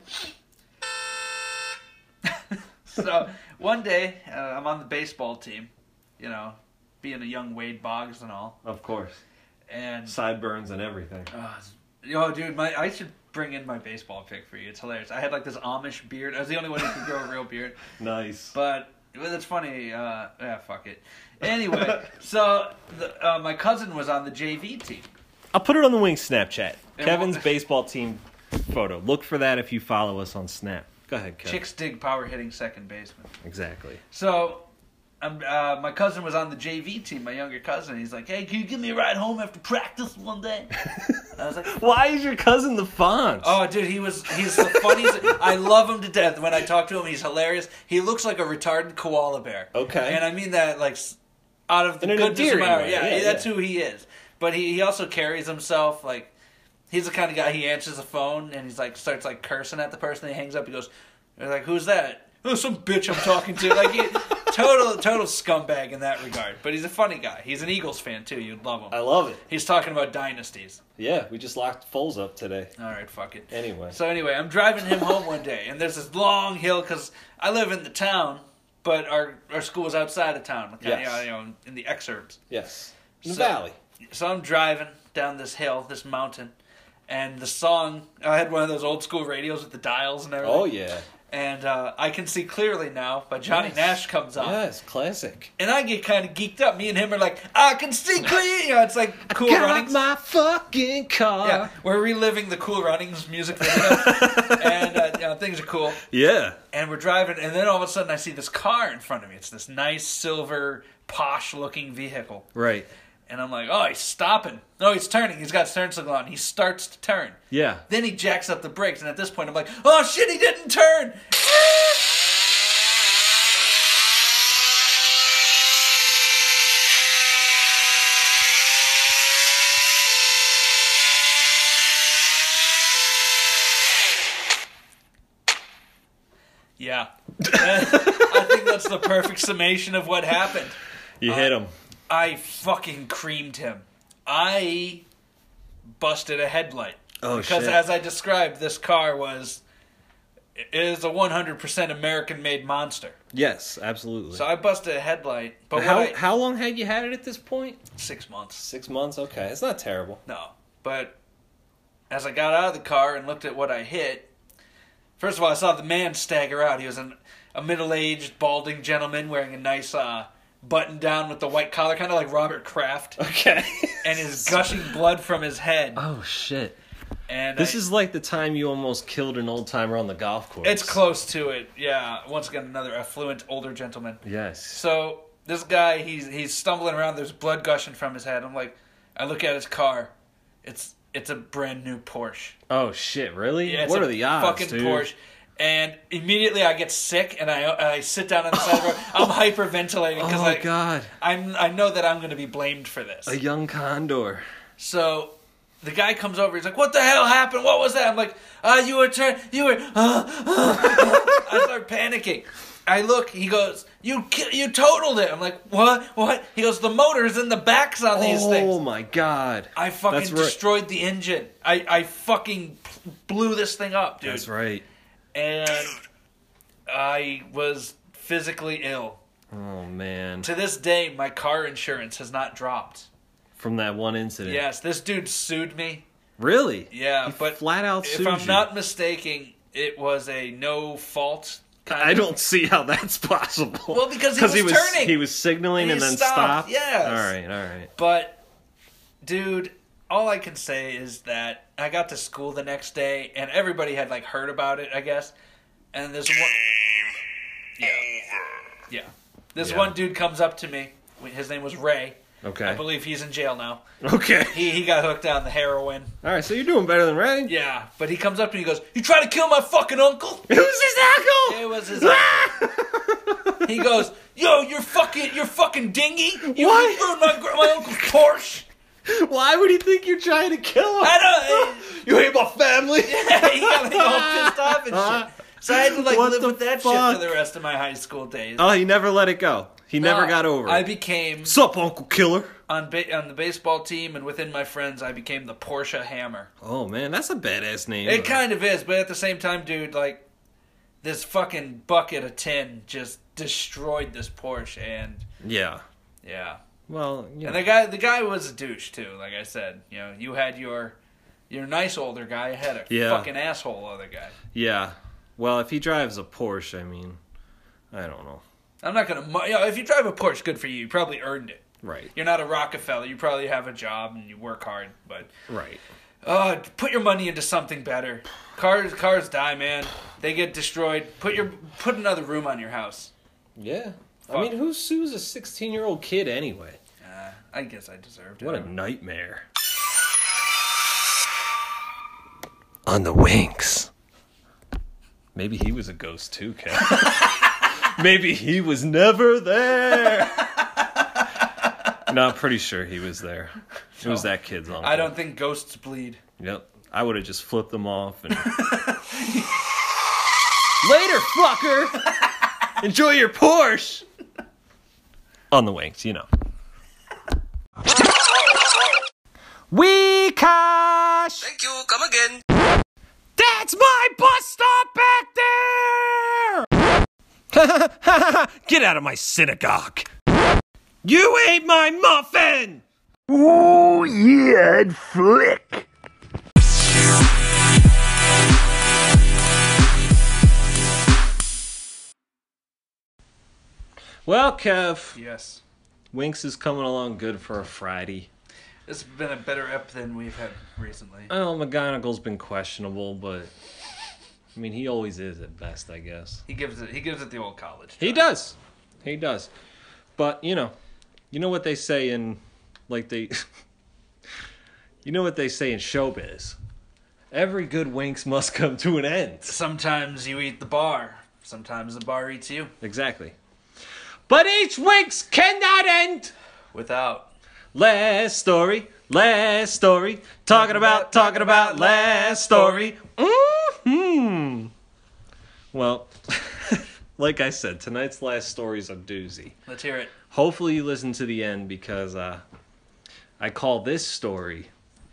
So one day uh, I'm on the baseball team. You know, being a young Wade Boggs and all. Of course. And Sideburns and everything. Uh, yo, dude, my I should bring in my baseball pick for you. It's hilarious. I had like this Amish beard. I was the only one who could grow a real beard. Nice. But well, it's funny. Uh, yeah, fuck it. Anyway, so the, uh, my cousin was on the J V team. I'll put it on the Wing Snapchat. And Kevin's what- baseball team photo. Look for that if you follow us on Snap. Go ahead, Kevin. Chicks dig power hitting second baseman. Exactly. So. Um, uh, my cousin was on the J V team, my younger cousin. He's like, hey, can you give me a ride home after practice one day? I was like, why is your cousin the Fonz? oh, dude, he was, he's the funniest. I love him to death. When I talk to him, he's hilarious. He looks like a retarded koala bear. Okay. And I mean that, like, s- out of the In an goodness of endearing my heart. way, Yeah, yeah, that's yeah. who he is. But he, he also carries himself, like, he's the kind of guy, he answers the phone, and he's like, starts, like, cursing at the person. He hangs up, he goes, they're like, who's that? Oh, some bitch I'm talking to. Like, he, total, total scumbag in that regard. But he's a funny guy. He's an Eagles fan, too. You'd love him. I love it. He's talking about dynasties. Yeah, we just locked Foles up today. All right, fuck it. Anyway. So anyway, I'm driving him home one day, and there's this long hill, because I live in the town, but our our school is outside of town, kind of, Yes. you know, in the exurbs. Yes. In the So- valley. So I'm driving down this hill, this mountain, And the song, I had one of those old school radios with the dials and everything. Oh, yeah. And uh, I Can See Clearly Now by Johnny Yes. Nash comes on. Yes, classic. And I get kind of geeked up. Me and him are like, I can see clear. You know, it's like Cool Got Runnings. my fucking car. Yeah, we're reliving the Cool Runnings music video. And uh, you know, things are cool. Yeah. And we're driving, and then all of a sudden I see this car in front of me. It's this nice silver, posh-looking vehicle. Right. And I'm like, oh, he's stopping. No, he's turning. He's got his turn signal on. He starts to turn. Yeah. Then he jacks up the brakes, and at this point I'm like, oh, shit, he didn't turn. Yeah. I think that's the perfect summation of what happened. You hit him. I fucking creamed him. I busted a headlight. Oh, because shit. as I described, this car was it is a one hundred percent American-made monster. Yes, absolutely. So I busted a headlight. But how, what I, how long had you had it at this point? Six months. Six months? Okay. It's not terrible. No. But as I got out of the car and looked at what I hit, first of all, I saw the man stagger out. He was an, a middle-aged, balding gentleman wearing a nice uh, button-down with the white collar, kind of like Robert Kraft. Okay. And his gushing blood from his head. Oh, shit. And This I, is like the time you almost killed an old timer on the golf course. It's close to it, yeah. Once again, another affluent older gentleman. Yes. So this guy, he's he's stumbling around. There's blood gushing from his head. I'm like, I look at his car. It's it's a brand new Porsche. Oh, shit, really? Yeah, it's what a are the odds, fucking dude? Porsche. And immediately I get sick, and I I sit down on the side of the road. I'm hyperventilating because Oh, I God. I'm I know that I'm going to be blamed for this. A young condor. So the guy comes over. He's like, "What the hell happened? What was that?" I'm like, "Ah, uh, you were turn, you were." Uh, uh. I start panicking. I look. He goes, "You ki- you totaled it." I'm like, "What? What?" He goes, "The motor's in the backs on these oh, things." Oh my God. I fucking That's right. destroyed the engine. I I fucking blew this thing up, dude. That's right. And I was physically ill. Oh, man. To this day, my car insurance has not dropped. From that one incident. Yes, this dude sued me. Really? Yeah, He but flat out if sued I'm you. not mistaken, it was a no fault. Kind I of. don't see how that's possible. Well, because he was he was turning. He was signaling He and then stopped, stopped. yes. All right, all right. But, dude, all I can say is that I got to school the next day, and everybody had like heard about it, I guess. And this one, yeah, yeah, this Yeah. one dude comes up to me. His name was Ray. Okay. I believe he's in jail now. Okay. He he got hooked on the heroin. All right, so you're doing better than Ray. Yeah, but he comes up to me and he goes, "You trying to kill my fucking uncle?" It was his uncle. It was his uncle. He goes, "Yo, you're fucking, you're fucking dingy. You What? ruined my gr- my uncle's Porsche." Why would he think you're trying to kill him? I don't. You hate my family. Yeah, he got like all pissed off and shit. So I had to like What live the with that fuck? shit for the rest of my high school days. Oh, he never let it go. He never No, got over it. I became Sup, Uncle Killer? on ba- on the baseball team and within my friends. I became the Porsche Hammer. Oh man, that's a badass name. It kind of is, but at the same time, dude, like this fucking bucket of tin just destroyed this Porsche, and Yeah. yeah. Well, you know. And the guy, the guy was a douche too. Like I said, you know, you had your your nice older guy, I had a Yeah. fucking asshole other guy. Yeah. Well, if he drives a Porsche, I mean, I don't know. I'm not gonna, you know, if you drive a Porsche, good for you. You probably earned it. Right. You're not a Rockefeller. You probably have a job and you work hard, but Right. uh, put your money into something better. Cars, cars die, man. They get destroyed. Put your put another room on your house. Yeah. Fuck. I mean, who sues a sixteen-year-old kid anyway? Uh, I guess I deserved it. What a nightmare. On the Winks. Maybe he was a ghost too, Ken. Maybe he was never there. No, I'm pretty sure he was there. It was that kid's uncle. I don't think ghosts bleed. Yep. I would have just flipped them off and... Later, fucker! Enjoy your Porsche! On the Winks, you know. Weekash! Thank you. Come again. That's my bus stop back there! Get out of my synagogue! You ate my muffin! Oh, yeah, I'd flick. Well, Kev, Yes. Winks is coming along good for a Friday. It's been a better ep than we've had recently. Well, McGonagall's been questionable, but I mean, he always is at best, I guess. He gives it. He gives it the old college. He try. does. He does. But, you know, you know what they say in, like, they, you know what they say in showbiz. Every good Winks must come to an end. Sometimes you eat the bar. Sometimes the bar eats you. Exactly. But each Winks cannot end. Without. Last story, last story, talking about, talking about last story. Mm-hmm. Well, like I said, tonight's last story is a doozy. Let's hear it. Hopefully you listen to the end because uh, I call this story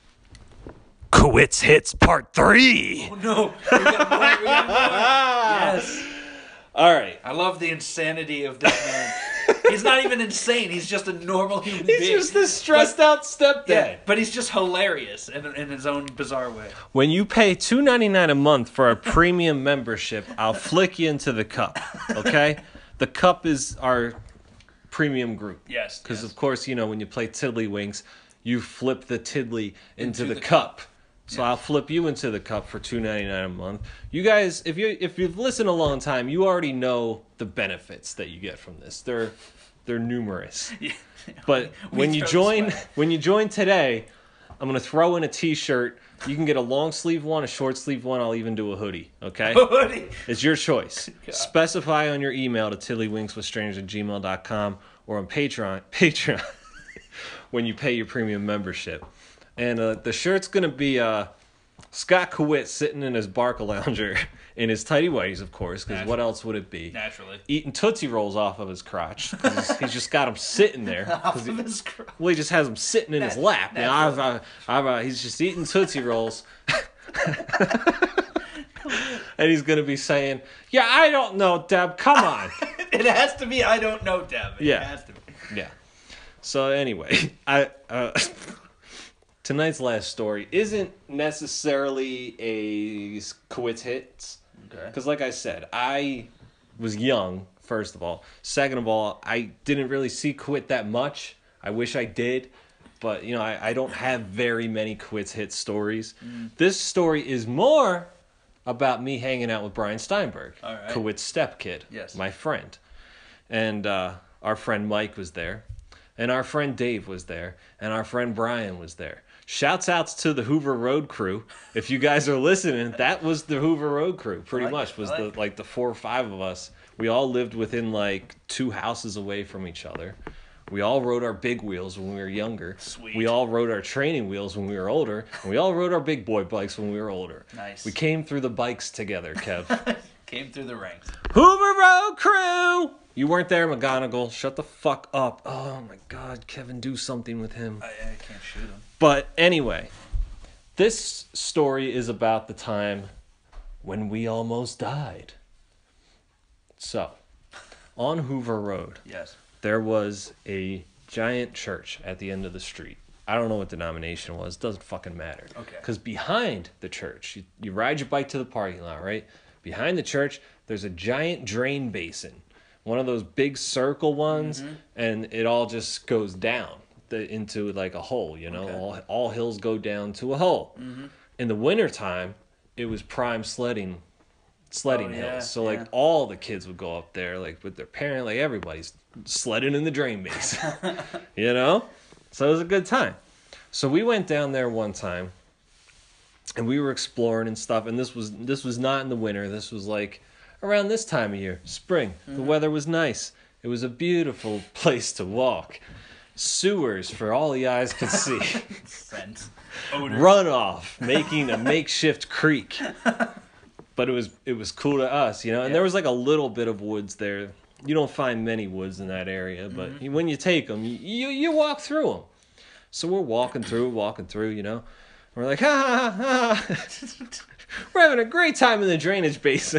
Kowitz Hits Part three. Oh, no. We got more. We got more. Yes. All right. I love the insanity of this man. He's not even insane. He's just a normal human He's being. just this stressed out stepdad. Yeah, but he's just hilarious in, in his own bizarre way. When you pay two ninety-nine a month for our premium membership, I'll flick you into the cup, okay? The cup is our premium group. Yes. Because, yes. of course, you know, when you play Tiddlywinks, you flip the Tiddly into, Into the, the cup. cup. So Yeah. I'll flip you into the cup for two ninety-nine a month. You guys, if you if you've listened a long time, you already know the benefits that you get from this. They're they're numerous. Yeah. But We when you throw join sweat. when you join today, I'm gonna throw in a t-shirt. You can get a long sleeve one, a short sleeve one, I'll even do a hoodie, okay? Hoodie. It's your choice. God. Specify on your email to tiddlywinkswithstrangers at gmail dot com or on Patreon Patreon when you pay your premium membership. And uh, the shirt's gonna be uh, Scott Kowitz sitting in his Barca Lounger in his tighty whities, of course, because what else would it be? Naturally. Eating Tootsie Rolls off of his crotch. 'Cause he's, he's just got him sitting there. 'cause Off he- of his crotch. well, he just has him sitting in his Nat- lap. You know, I've, naturally. I've, I've, uh, he's just eating Tootsie Rolls. And he's going to be saying, yeah, I don't know, Deb, come on. It has to be I don't know, Deb. It Yeah. has to be. Yeah. So anyway, I uh, tonight's last story isn't necessarily a Kowitz Hits. Okay. Because like I said, I was young, first of all. Second of all, I didn't really see Quit that much. I wish I did. But, you know, I, I don't have very many Kowitz Hit stories. Mm. This story is more about me hanging out with Brian Steinberg, All right. Kowitz stepkid, Yes. my friend. And uh, our friend Mike was there. And our friend Dave was there. And our friend Brian was there. Shouts outs to the Hoover Road crew. If you guys are listening, that was the Hoover Road crew, pretty I like much. it. Was I the like it. like the four or five of us. We all lived within like two houses away from each other. We all rode our big wheels when we were younger. Sweet. We all rode our training wheels when we were older. And we all rode our big boy bikes when we were older. Nice. We came through the bikes together, Kev. Came through the ranks. Hoover Road crew! You weren't there, McGonagall. Shut the fuck up. Oh my god, Kevin, do something with him. I, I can't shoot him. But anyway, this story is about the time when we almost died. So, on Hoover Road, Yes. there was a giant church at the end of the street. I don't know what denomination it was. Doesn't fucking matter. Okay. Because behind the church, you, you ride your bike to the parking lot, right? Behind the church, there's a giant drain basin. One of those big circle ones, Mm-hmm. and it all just goes down the, into like a hole, you know? Okay. All, all hills go down to a hole. Mm-hmm. In the wintertime, it was prime sledding sledding Oh, yeah, hills. So like yeah. all the kids would go up there like with their parent, like everybody's sledding in the drain basin. You know? So it was a good time. So we went down there one time and we were exploring and stuff, and this was this was not in the winter. This was like around this time of year, spring. The weather was nice. It was a beautiful place to walk. Sewers for all the eyes could see. Scent. Odor. Runoff making a makeshift creek. But it was it was cool to us, you know. And Yeah. there was like a little bit of woods there. You don't find many woods in that area, but when you take them, you, you you walk through them. So we're walking through, walking through, you know. We're like, ha ha ha. ha. We're having a great time in the drainage basin.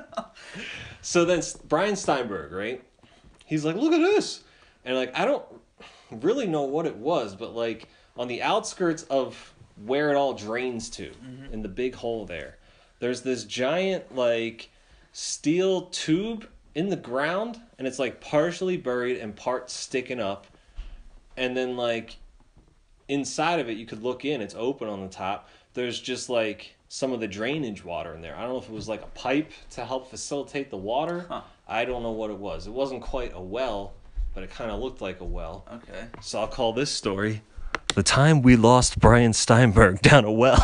So then Brian Steinberg, right? He's like, look at this. And like, I don't really know what it was, but like on the outskirts of where it all drains to, Mm-hmm. in the big hole there, there's this giant like steel tube in the ground, and it's like partially buried and part sticking up. And then like inside of it, you could look in. It's open on the top. There's just like some of the drainage water in there. I don't know if it was like a pipe to help facilitate the water. Huh. I don't know what it was. It wasn't quite a well, but it kind of looked like a well. Okay. So I'll call this story The Time We Lost Brian Steinberg Down a Well.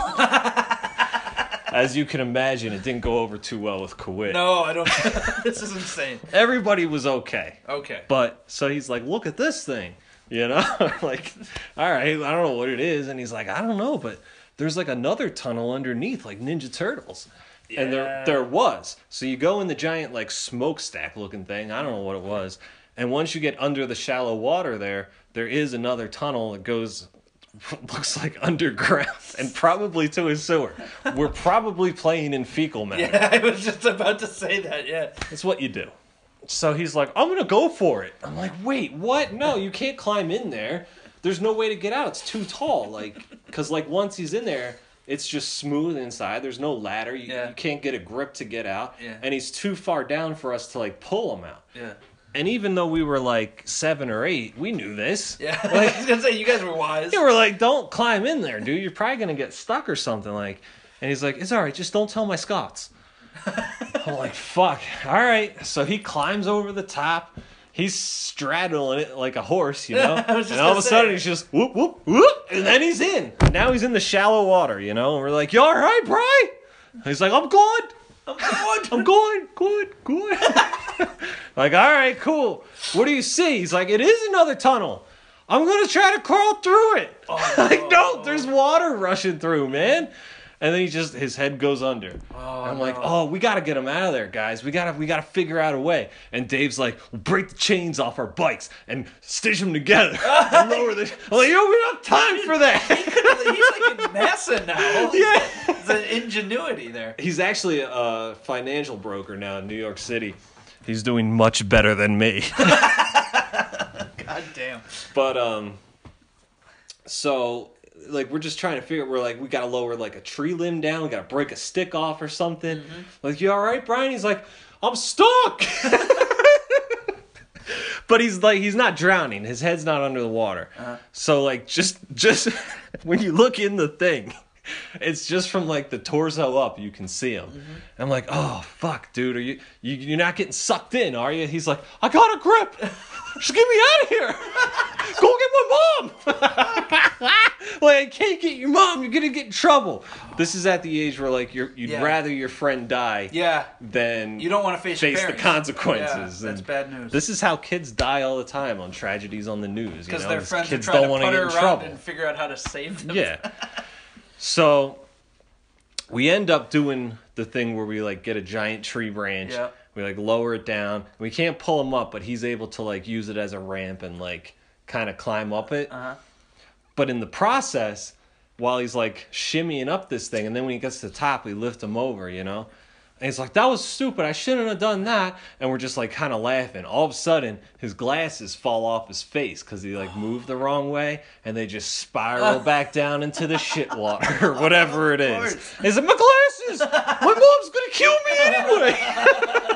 As you can imagine, it didn't go over too well with Kawit. No, I don't. This is insane. Everybody was okay. Okay. But, so he's like, look at this thing. You know? Like, all right, I don't know what it is. And he's like, I don't know, but there's like another tunnel underneath, like Ninja Turtles. Yeah. And there there was. So you go in the giant, like, smokestack looking thing. I don't know what it was. And once you get under the shallow water there, there is another tunnel that goes, looks like underground, and probably to a sewer. We're probably playing in fecal matter. Yeah, I was just about to say that, yeah. It's what you do. So he's like, I'm going to go for it. I'm like, wait, what? No, you can't climb in there. There's no way to get out. It's too tall. Like, because, like, once he's in there, it's just smooth inside. There's no ladder. You, yeah. you can't get a grip to get out. Yeah. And he's too far down for us to, like, pull him out. Yeah. And even though we were, like, seven or eight, we knew this. Yeah, like, I was going to say, you guys were wise. You were like, don't climb in there, dude. You're probably going to get stuck or something. Like, and he's like, it's all right. Just don't tell my Scots. I'm like, fuck. All right. So he climbs over the top. He's straddling it like a horse, you know? And all of a sudden, he's just whoop, whoop, whoop. And then he's in. Now he's in the shallow water, you know? And we're like, you all right, Bri? And he's like, I'm good. I'm good. I'm good. Good. Good. Like, all right, cool. What do you see? He's like, it is another tunnel. I'm going to try to crawl through it. Oh, like, no, there's water rushing through, man. And then he just, his head goes under. Oh, I'm no. like, oh, we got to get him out of there, guys. We got to we gotta figure out a way. And Dave's like, we'll break the chains off our bikes and stitch them together. And lower the... I'm like, yo, we don't have time for that. He could, he's like in NASA now. Yeah. There's an ingenuity there. He's actually a financial broker now in New York City. He's doing much better than me. God damn. But, um, so... like, we're just trying to figure, we're like, we gotta lower, like, a tree limb down, we gotta break a stick off or something. Mm-hmm. Like, you alright, Brian? He's like, I'm stuck! But he's, like, he's not drowning. His head's not under the water. Uh-huh. So, like, just, just, when you look in the thing, it's just from, like, the torso up, you can see him. Mm-hmm. I'm like, oh, fuck, dude, are you, you, you're not getting sucked in, are you? He's like, I got a grip! Just get me out of here! Go get my mom! Like, I can't get your mom. You're gonna get in trouble. This is at the age where, like, you're, you'd yeah. rather your friend die yeah. than you don't want to face, face the consequences. Yeah, that's and bad news. This is how kids die all the time on tragedies on the news. Because you know? their friends kids are trying don't to put her get in around trouble. and figure out how to save them. Yeah. So we end up doing the thing where we, like, get a giant tree branch. Yeah. We, like, lower it down. We can't pull him up, but he's able to, like, use it as a ramp and, like, kind of climb up it. Uh-huh. But in the process, while he's, like, shimmying up this thing, and then when he gets to the top, we lift him over, you know? And he's like, that was stupid. I shouldn't have done that. And we're just, like, kind of laughing. All of a sudden, his glasses fall off his face because he, like, moved the wrong way, and they just spiral back down into the shit water or whatever it is. He's like, my glasses! My mom's going to kill me anyway!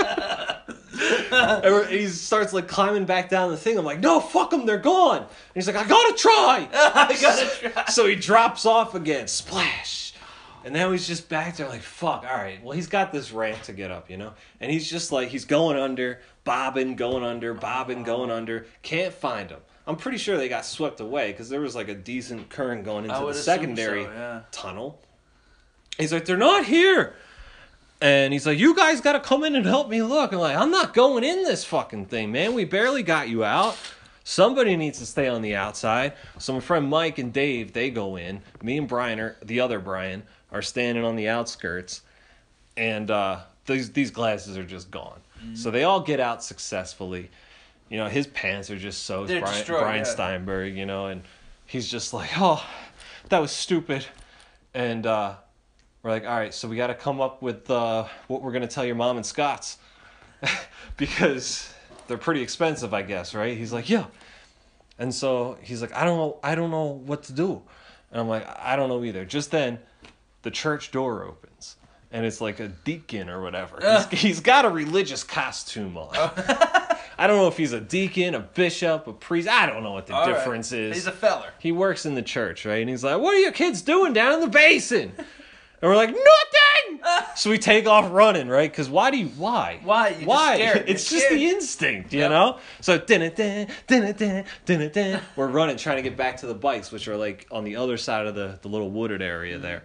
And he starts, like, climbing back down the thing. I'm like, no, fuck them, they're gone. And he's like, I gotta try. I gotta try. So he drops off again, splash. And now he's just back there like, fuck, all right. Well, he's got this ramp to get up, you know? And he's just like, he's going under, bobbing, going under, bobbing, going under. Can't find him. I'm pretty sure they got swept away because there was, like, a decent current going into the secondary so, yeah. tunnel. He's like, they're not here. And he's like, you guys got to come in and help me look. I'm like, I'm not going in this fucking thing, man. We barely got you out. Somebody needs to stay on the outside. So my friend Mike and Dave, they go in. Me and Brian, are, the other Brian, are standing on the outskirts. And uh, these these glasses are just gone. Mm-hmm. So they all get out successfully. You know, his pants are just soaked. They're Brian, destroyed, Brian yeah. Steinberg, you know, and he's just like, oh, that was stupid. And uh, we're like, all right, so we got to come up with uh, what we're going to tell your mom and Scott's. Because they're pretty expensive, I guess, right? He's like, yeah. And so he's like, I don't know, I don't know what to do. And I'm like, I don't know either. Just then, the church door opens. and it's like a deacon or whatever. He's, he's got a religious costume on. I don't know if he's a deacon, a bishop, a priest. I don't know what the All difference right. is. He's a feller. He works in the church, right? And he's like, what are your kids doing down in the basin? And we're like, nothing! So we take off running, right? Because why do you, why? Why? You're just why? scared. It's You're just scared. the instinct, you Yep. know? So, dun-dun-dun, dun-dun-dun, dun-dun-dun. We're running, trying to get back to the bikes, which are like on the other side of the, the little wooded area there.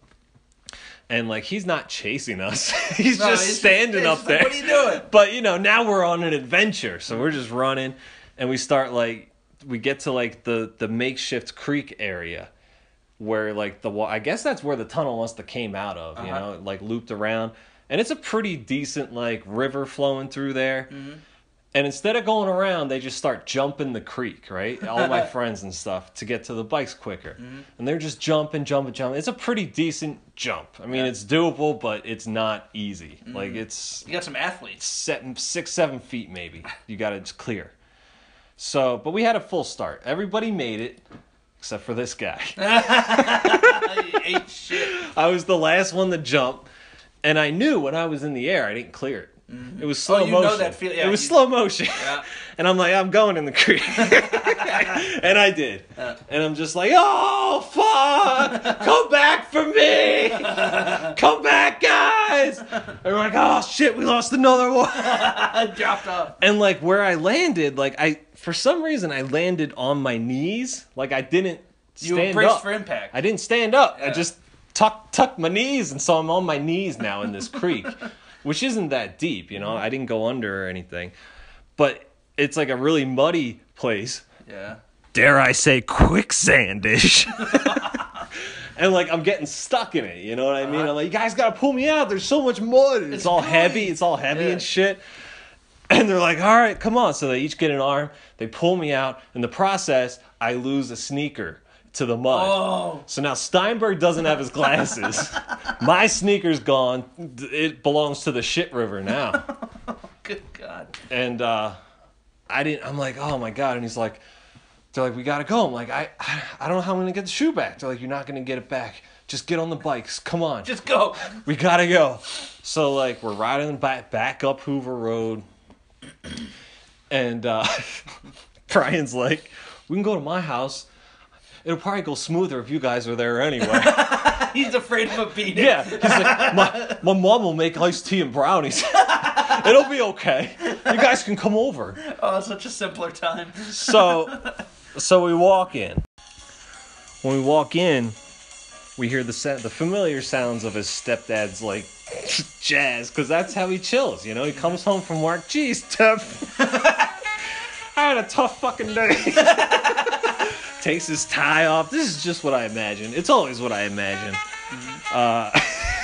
And like, he's not chasing us. he's No, just he's standing just- up he's there. like, what are you doing? But, you know, now we're on an adventure. So we're just running, and we start like, we get to like the, the makeshift creek area. Where like the wa- I guess that's where the tunnel must have came out of, you Uh-huh. know, like looped around, and it's a pretty decent like river flowing through there. Mm-hmm. And instead of going around, they just start jumping the creek, right? All my friends and stuff to get to the bikes quicker, Mm-hmm. and they're just jumping, jumping, jumping. It's a pretty decent jump. I mean, Yeah. it's doable, but it's not easy. Mm-hmm. Like it's You got some athletes. seven, six, seven feet maybe. You got to just clear. So, but we had a full start. Everybody made it. Except for this guy. You ate shit. I was the last one to jump, and I knew when I was in the air I didn't clear it. It was slow Oh, you know motion. that feel- yeah, it was you- slow motion. Yeah. And I'm like, I'm going in the creek. And I did. Yeah. And I'm just like, oh, fuck! Come back for me! Come back, guys! And we're like, oh, shit, we lost another one. I dropped off. And like where I landed, like I, for some reason, I landed on my knees. Like I didn't You stand braced up. for impact. I didn't stand up. I Yeah. just tucked tucked my knees, and so I'm on my knees now in this creek, which isn't that deep, you know. I didn't go under or anything, but it's like a really muddy place. Yeah. Dare I say, quicksandish. And like I'm getting stuck in it, you know what I mean? I'm like, you guys gotta pull me out. There's so much mud. It's, It's all muddy. heavy. It's all heavy Yeah. and shit. And they're like, all right, come on. So they each get an arm. They pull me out. In the process, I lose a sneaker to the mud. Oh. So now Steinberg doesn't have his glasses. My sneaker's gone. It belongs to the shit river now. Good God. And uh, I didn't. I'm like, oh my God. And he's like, they're like, we gotta go. I'm like, I, I don't know how I'm gonna get the shoe back. They're like, you're not gonna get it back. Just get on the bikes. Come on. Just go. We gotta go. So like we're riding back back up Hoover Road, and uh, Brian's like, we can go to my house. It'll probably go smoother if you guys are there anyway. He's afraid of a beating. Yeah, he's like, my my mom will make iced tea and brownies. It'll be okay. You guys can come over. Oh, such a simpler time. So, so we walk in. When we walk in, we hear the sa- the familiar sounds of his stepdad's like jazz, because that's how he chills. You know, he comes home from work. Geez, Steph, I had a tough fucking day. Takes his tie off. This is just what I imagine. It's always what I imagine. Uh,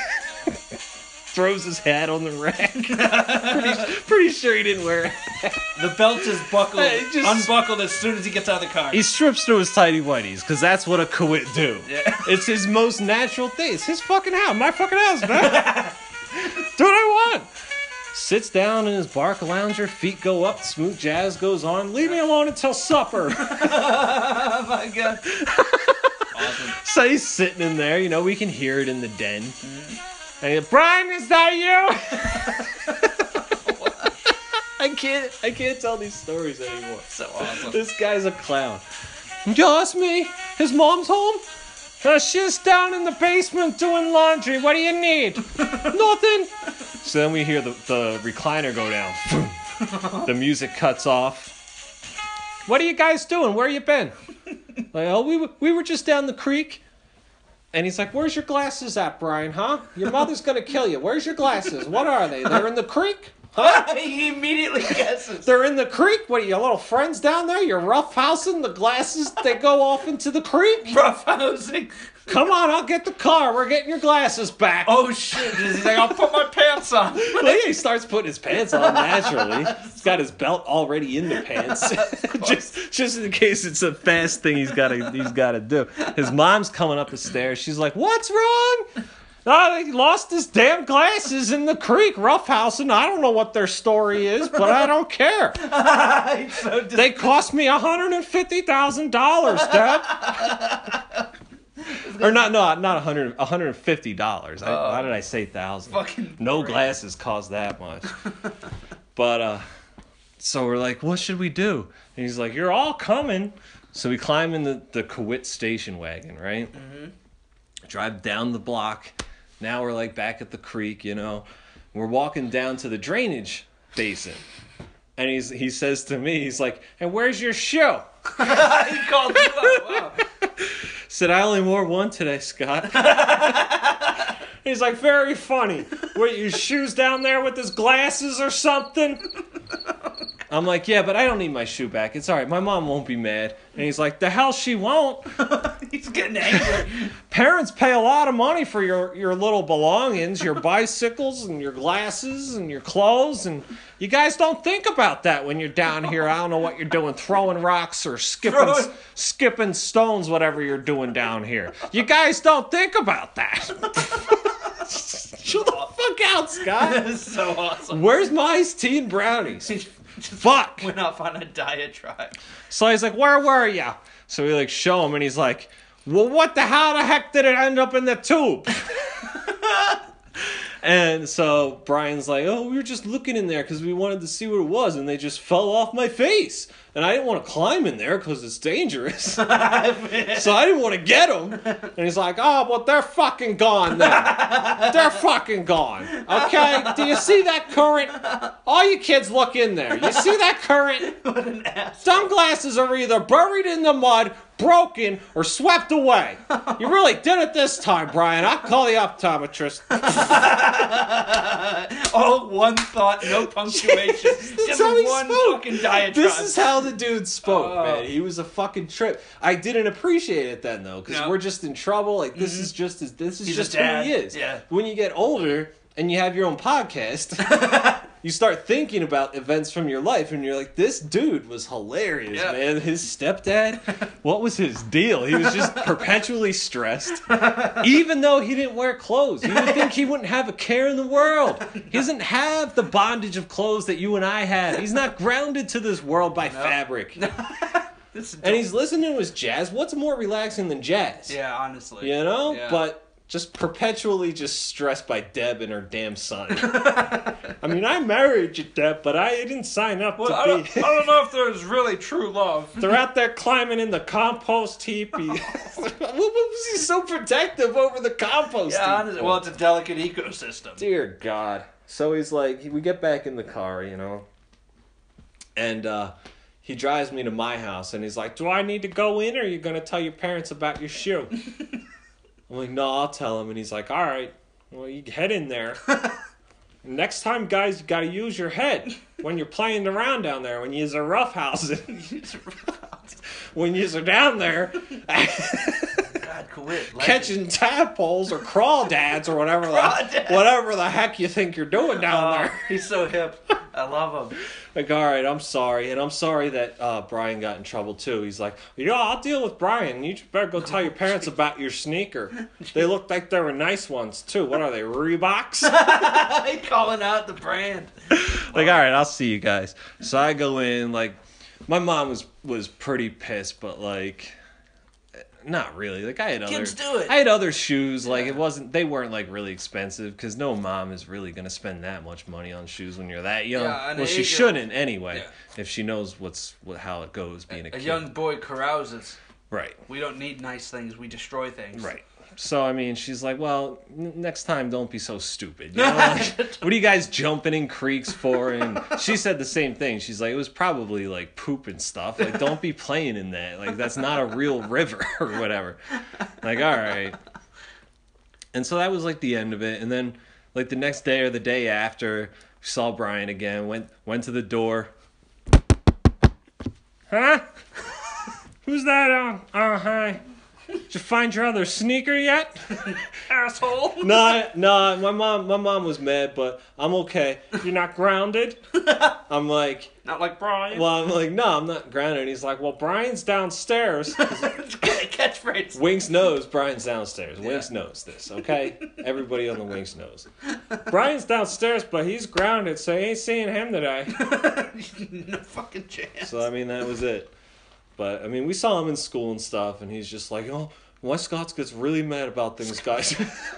throws his hat on the rack. pretty, pretty sure he didn't wear it. The belt is buckled, Hey, just- unbuckled as soon as he gets out of the car. He strips to his tighty whities, because that's what a Kowit do. Yeah. It's his most natural thing. It's his fucking house. My fucking house, man. Do what I want. Sits down in his Barca lounger, feet go up, smooth jazz goes on. Leave me alone until supper. Oh my God. Awesome. So he's sitting in there, you know, we can hear it in the den. And he, Brian, is that you? I can't I can't tell these stories anymore. So awesome. This guy's a clown. Just me? His mom's home? Uh, she's down in the basement doing laundry. What do you need? Nothing. So then we hear the, the recliner go down. The music cuts off. What are you guys doing? Where you been? Like, oh, we, w- we were just down the creek. And he's like, where's your glasses at, Brian, huh? Your mother's going to kill you. Where's your glasses? What are they? They're in the creek? Huh? He immediately guesses. They're in the creek? What are your little friends down there? You're roughhousing the glasses? They go off into the creek? Roughhousing. Come on, I'll get the car. We're getting your glasses back. Oh shit. He's like, I'll put my pants on. Well, yeah, he starts putting his pants on naturally. He's got his belt already in the pants, just just in case it's a fast thing he's got to he's got to do. His mom's coming up the stairs. She's like, "What's wrong?" Oh, he lost his damn glasses in the creek, roughhousing. I don't know what their story is, but I don't care. He's so dis- They cost me one hundred and fifty thousand dollars, Dad. His or not, no, not one hundred, one hundred fifty dollars. Oh. Why did I say thousand? Fucking no great. glasses cost that much. But, uh, so we're like, what should we do? And he's like, you're all coming. So we climb in the, the Kowit station wagon, right? Mm-hmm. Drive down the block. Now we're like back at the creek, you know. We're walking down to the drainage basin. And he's he says to me, he's like, and where's your shoe? He called you up. Wow. Said, I only wore one today, Scott. He's like, very funny. What, your shoes down there with his glasses or something? I'm like, yeah, but I don't need my shoe back. It's all right. My mom won't be mad. And he's like, the hell she won't. He's getting angry. Parents pay a lot of money for your, your little belongings, your bicycles and your glasses and your clothes. And you guys don't think about that when you're down here. I don't know what you're doing, throwing rocks or skipping Throwing- skipping stones, whatever you're doing down here. You guys don't think about that. Chill the fuck out, Scott. That is so awesome. Where's my iced tea and brownies? Fuck. Went off on a diatribe. So he's like, where were you? So we like show him and he's like, well, what the how the heck did it end up in the tube? And so Brian's like, oh, we were just looking in there because we wanted to see what it was, and they just fell off my face. And I didn't want to climb in there because it's dangerous. So I didn't want to get them. And he's like, oh, well, they're fucking gone then. They're fucking gone. Okay? Do you see that current? All you kids look in there. You see that current? What an asshole. Sunglasses are either buried in the mud, broken, or swept away. You really did it this time, Brian. I'll call the optometrist. All one thought, no punctuation. Just how he one spoke. fucking diatribe. This is how the dude spoke, Oh. man. He was a fucking trip. I didn't appreciate it then, though, because No. we're just in trouble. Like, this is just as this is He's a just who dad. he is. Yeah. When you get older and you have your own podcast, you start thinking about events from your life, and you're like, this dude was hilarious, Yeah. man. His stepdad, what was his deal? He was just perpetually stressed. Even though he didn't wear clothes, you would think he wouldn't have a care in the world. He doesn't have the bondage of clothes that you and I have. He's not grounded to this world by fabric. This is And he's listening to his jazz. What's more relaxing than jazz? Yeah, honestly. You know? Yeah. But just perpetually just stressed by Deb and her damn son. I mean, I married you, Deb, but I didn't sign up Well, to I be... don't, I don't know if there's really true love. They're out there climbing in the compost heap. He... what was he so protective over the compost Yeah, heap? honestly, well, it's a delicate ecosystem. Dear God. So he's like, we get back in the car, you know, and uh, he drives me to my house, and he's like, do I need to go in, or are you going to tell your parents about your shoe? I'm like, no, I'll tell him. And he's like, all right, well, you head in there. Next time, guys, you got to use your head when you're playing around down there, when you're roughhousing. When you're down there. God, quit. Like Catching tadpoles or crawdads or whatever the, Crawdads. whatever the heck you think you're doing down Oh, there. he's so hip. I love him. Like, all right, I'm sorry. And I'm sorry that uh, Brian got in trouble, too. He's like, yeah, I'll deal with Brian. You just better go tell your parents about your sneaker. They looked like they were nice ones, too. What are they, Reeboks? He's calling out the brand. Like, all right, I'll see you guys. So I go in, like, my mom was, was pretty pissed, but, like... Not really. Like I had other, Kids do it. I had other shoes. Like Yeah. it wasn't. They weren't like really expensive because no mom is really gonna spend that much money on shoes when you're that young. Yeah, and well, she eight-year-old. shouldn't anyway. Yeah. If she knows what's what, how it goes being a, A kid. young boy carouses. Right. We don't need nice things. We destroy things. Right. So I mean, she's like, well, n- next time don't be so stupid. You know? Like, what are you guys jumping in creeks for? And she said the same thing. She's like, it was probably like poop and stuff. Like, don't be playing in that. Like, that's not a real river or whatever. Like, all right. And so that was like the end of it. And then like the next day or the day after, we saw Brian again. Went went to the door. Huh? Who's that on? Oh, hi. Did you find your other sneaker yet? Asshole. Nah, nah, my mom my mom was mad, but I'm okay. You're not grounded? I'm like, Not like Brian. well, I'm like, no, I'm not grounded. And he's like, well, Brian's downstairs. Catchphrase. Winks knows Brian's downstairs. Winks knows this, okay? Everybody on the Winks knows. Brian's downstairs, but he's grounded, so you ain't seeing him today. No fucking chance. So, I mean, that was it. But, I mean, we saw him in school and stuff, and he's just like, oh, Why Scott gets really mad about things, guys.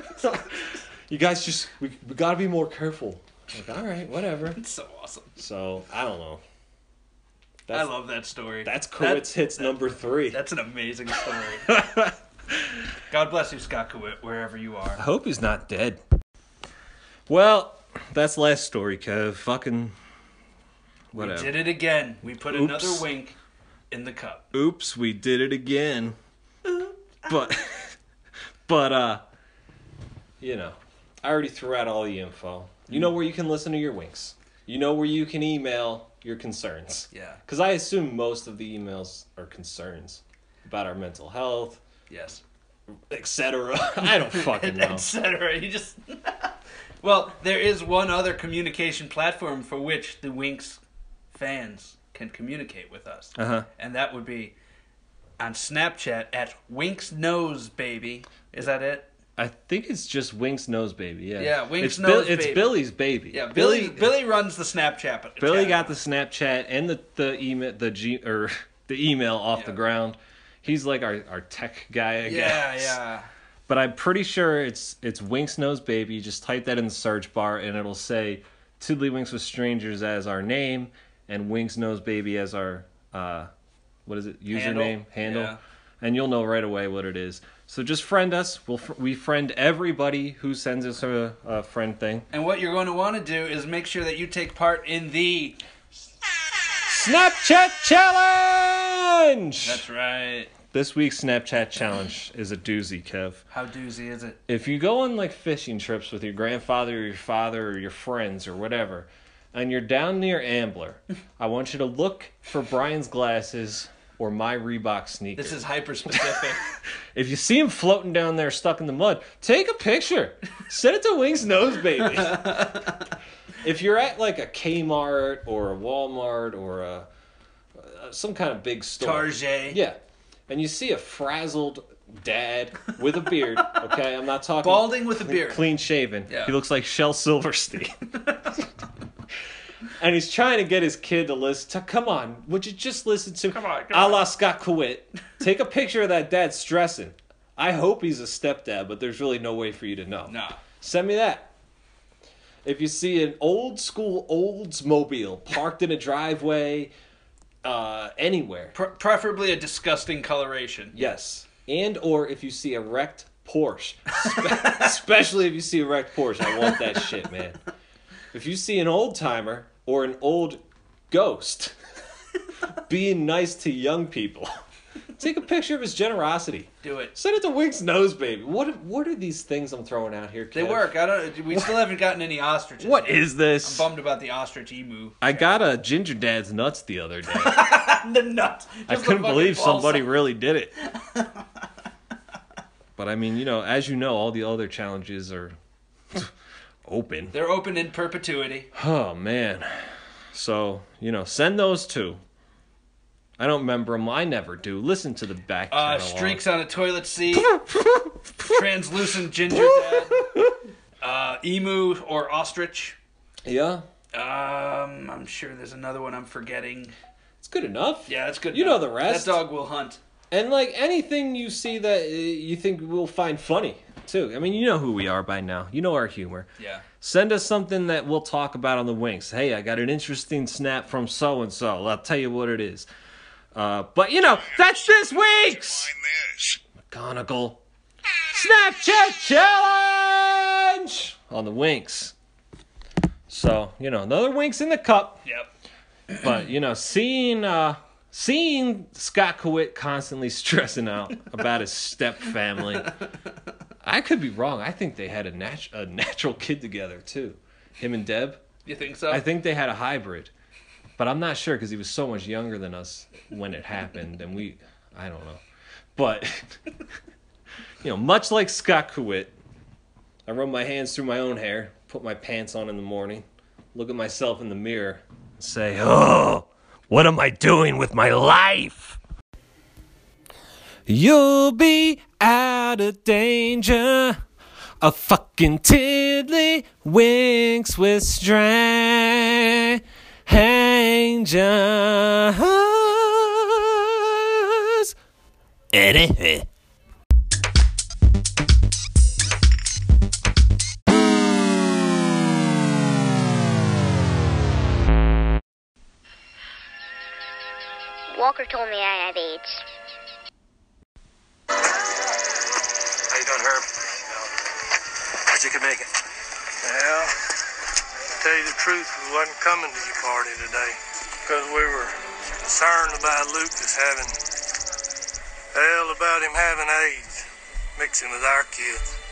You guys just, we, we gotta be more careful. Like, all right, whatever. It's so awesome. So, I don't know. That's, I love that story. That's Kowit's hits that, number three. That's an amazing story. God bless you, Scott Kowit, wherever you are. I hope he's not dead. Well, that's last story, Kev. Fucking whatever. We did it again. We put Oops. another wink in the cup. Oops, we did it again. But, but, uh, you know, I already threw out all the info. You know where you can listen to your winks. You know where you can email your concerns. Yeah. Because I assume most of the emails are concerns about our mental health. Yes. Et cetera. I don't fucking know. Et cetera. You just... Well, there is one other communication platform for which the Winks fans can communicate with us. Uh-huh. And that would be on Snapchat at Winks Knows Baby. Is that it? I think it's just Winks Knows Baby, yeah. Yeah, Winks it's Knows Bill, Baby. It's Billy's baby. Yeah, Billy Billy, Billy runs the Snapchat. But Billy got the Snapchat and the the email the G or the email off yeah. the ground. He's like our, our tech guy, I yeah, guess. Yeah, yeah. But I'm pretty sure it's it's Winks Knows Baby. You just type that in the search bar and it'll say Tiddlywinks with Strangers as our name and Winks Knows Baby as our uh what is it? Username, handle. handle. Yeah. And you'll know right away what it is. So just friend us. We'll fr- we friend everybody who sends us a, a friend thing. And what you're going to want to do is make sure that you take part in the Snapchat Challenge! That's right. This week's Snapchat Challenge is a doozy, Kev. How doozy is it? If you go on like fishing trips with your grandfather or your father or your friends or whatever, and you're down near Ambler, I want you to look for Brian's glasses or my Reebok sneakers. This is hyper specific. If you see him floating down there stuck in the mud, take a picture. Send it to Winks Knows Baby. If you're at like a Kmart or a Walmart or a, uh, some kind of big store. Target. Yeah. And you see a frazzled dad with a beard, okay? I'm not talking... Balding with a beard. Clean shaven. Yeah. He looks like Shel Silverstein. And he's trying to get his kid to listen to, come on, would you just listen to come on, come a la Scott Kowit? Take a picture of that dad stressing. I hope he's a stepdad, but there's really no way for you to know. No. Send me that. If you see an old school Oldsmobile parked in a driveway, uh, anywhere. Pre- preferably a disgusting coloration. Yes. And or if you see a wrecked Porsche. Spe- especially if you see a wrecked Porsche. I want that shit, man. If you see an old timer or an old ghost being nice to young people, take a picture of his generosity. Do it. Send it to Winks Knows Baby. What what are these things I'm throwing out here, Kev? They work. I don't. We still haven't gotten any ostriches. What yet. is this? I'm bummed about the ostrich emu. I got a Ginger Dad's nuts the other day. The nuts. I couldn't believe somebody really did it. But I mean, you know, as you know, all the other challenges are open. They're open in perpetuity. Oh, man. So, you know, send those too. I don't remember them. I never do. Listen to the back Uh, catalog. streaks on a toilet seat. Translucent ginger dad. Uh, emu or ostrich. Yeah. Um, I'm sure there's another one I'm forgetting. It's good enough. Yeah, that's good You enough. know the rest. That dog will hunt. And, like, anything you see that uh, you think we'll find funny, too. I mean, you know who we are by now. You know our humor. Yeah. Send us something that we'll talk about on the Winks. Hey, I got an interesting snap from so-and-so. I'll tell you what it is. Uh, but, you know, that's this week's McGonagall Snapchat Challenge on the Winks. So, you know, another Winks in the cup. Yep. But, you know, seeing... Uh, Seeing Scott Kowit constantly stressing out about his step family, I could be wrong. I think they had a, nat- a natural kid together, too. Him and Deb. You think so? I think they had a hybrid. But I'm not sure because he was so much younger than us when it happened. And we, I don't know. But, you know, much like Scott Kowit, I run my hands through my own hair, put my pants on in the morning, look at myself in the mirror, and say, oh, what am I doing with my life? You'll be out of danger. A fucking tiddly winks with strangers. Eddie. Walker told me I have AIDS. How you doing, Herb? Glad you could make it. Well, to tell you the truth, we wasn't coming to your party today because we were concerned about Lucas having, well, about him having AIDS, mixing with our kids.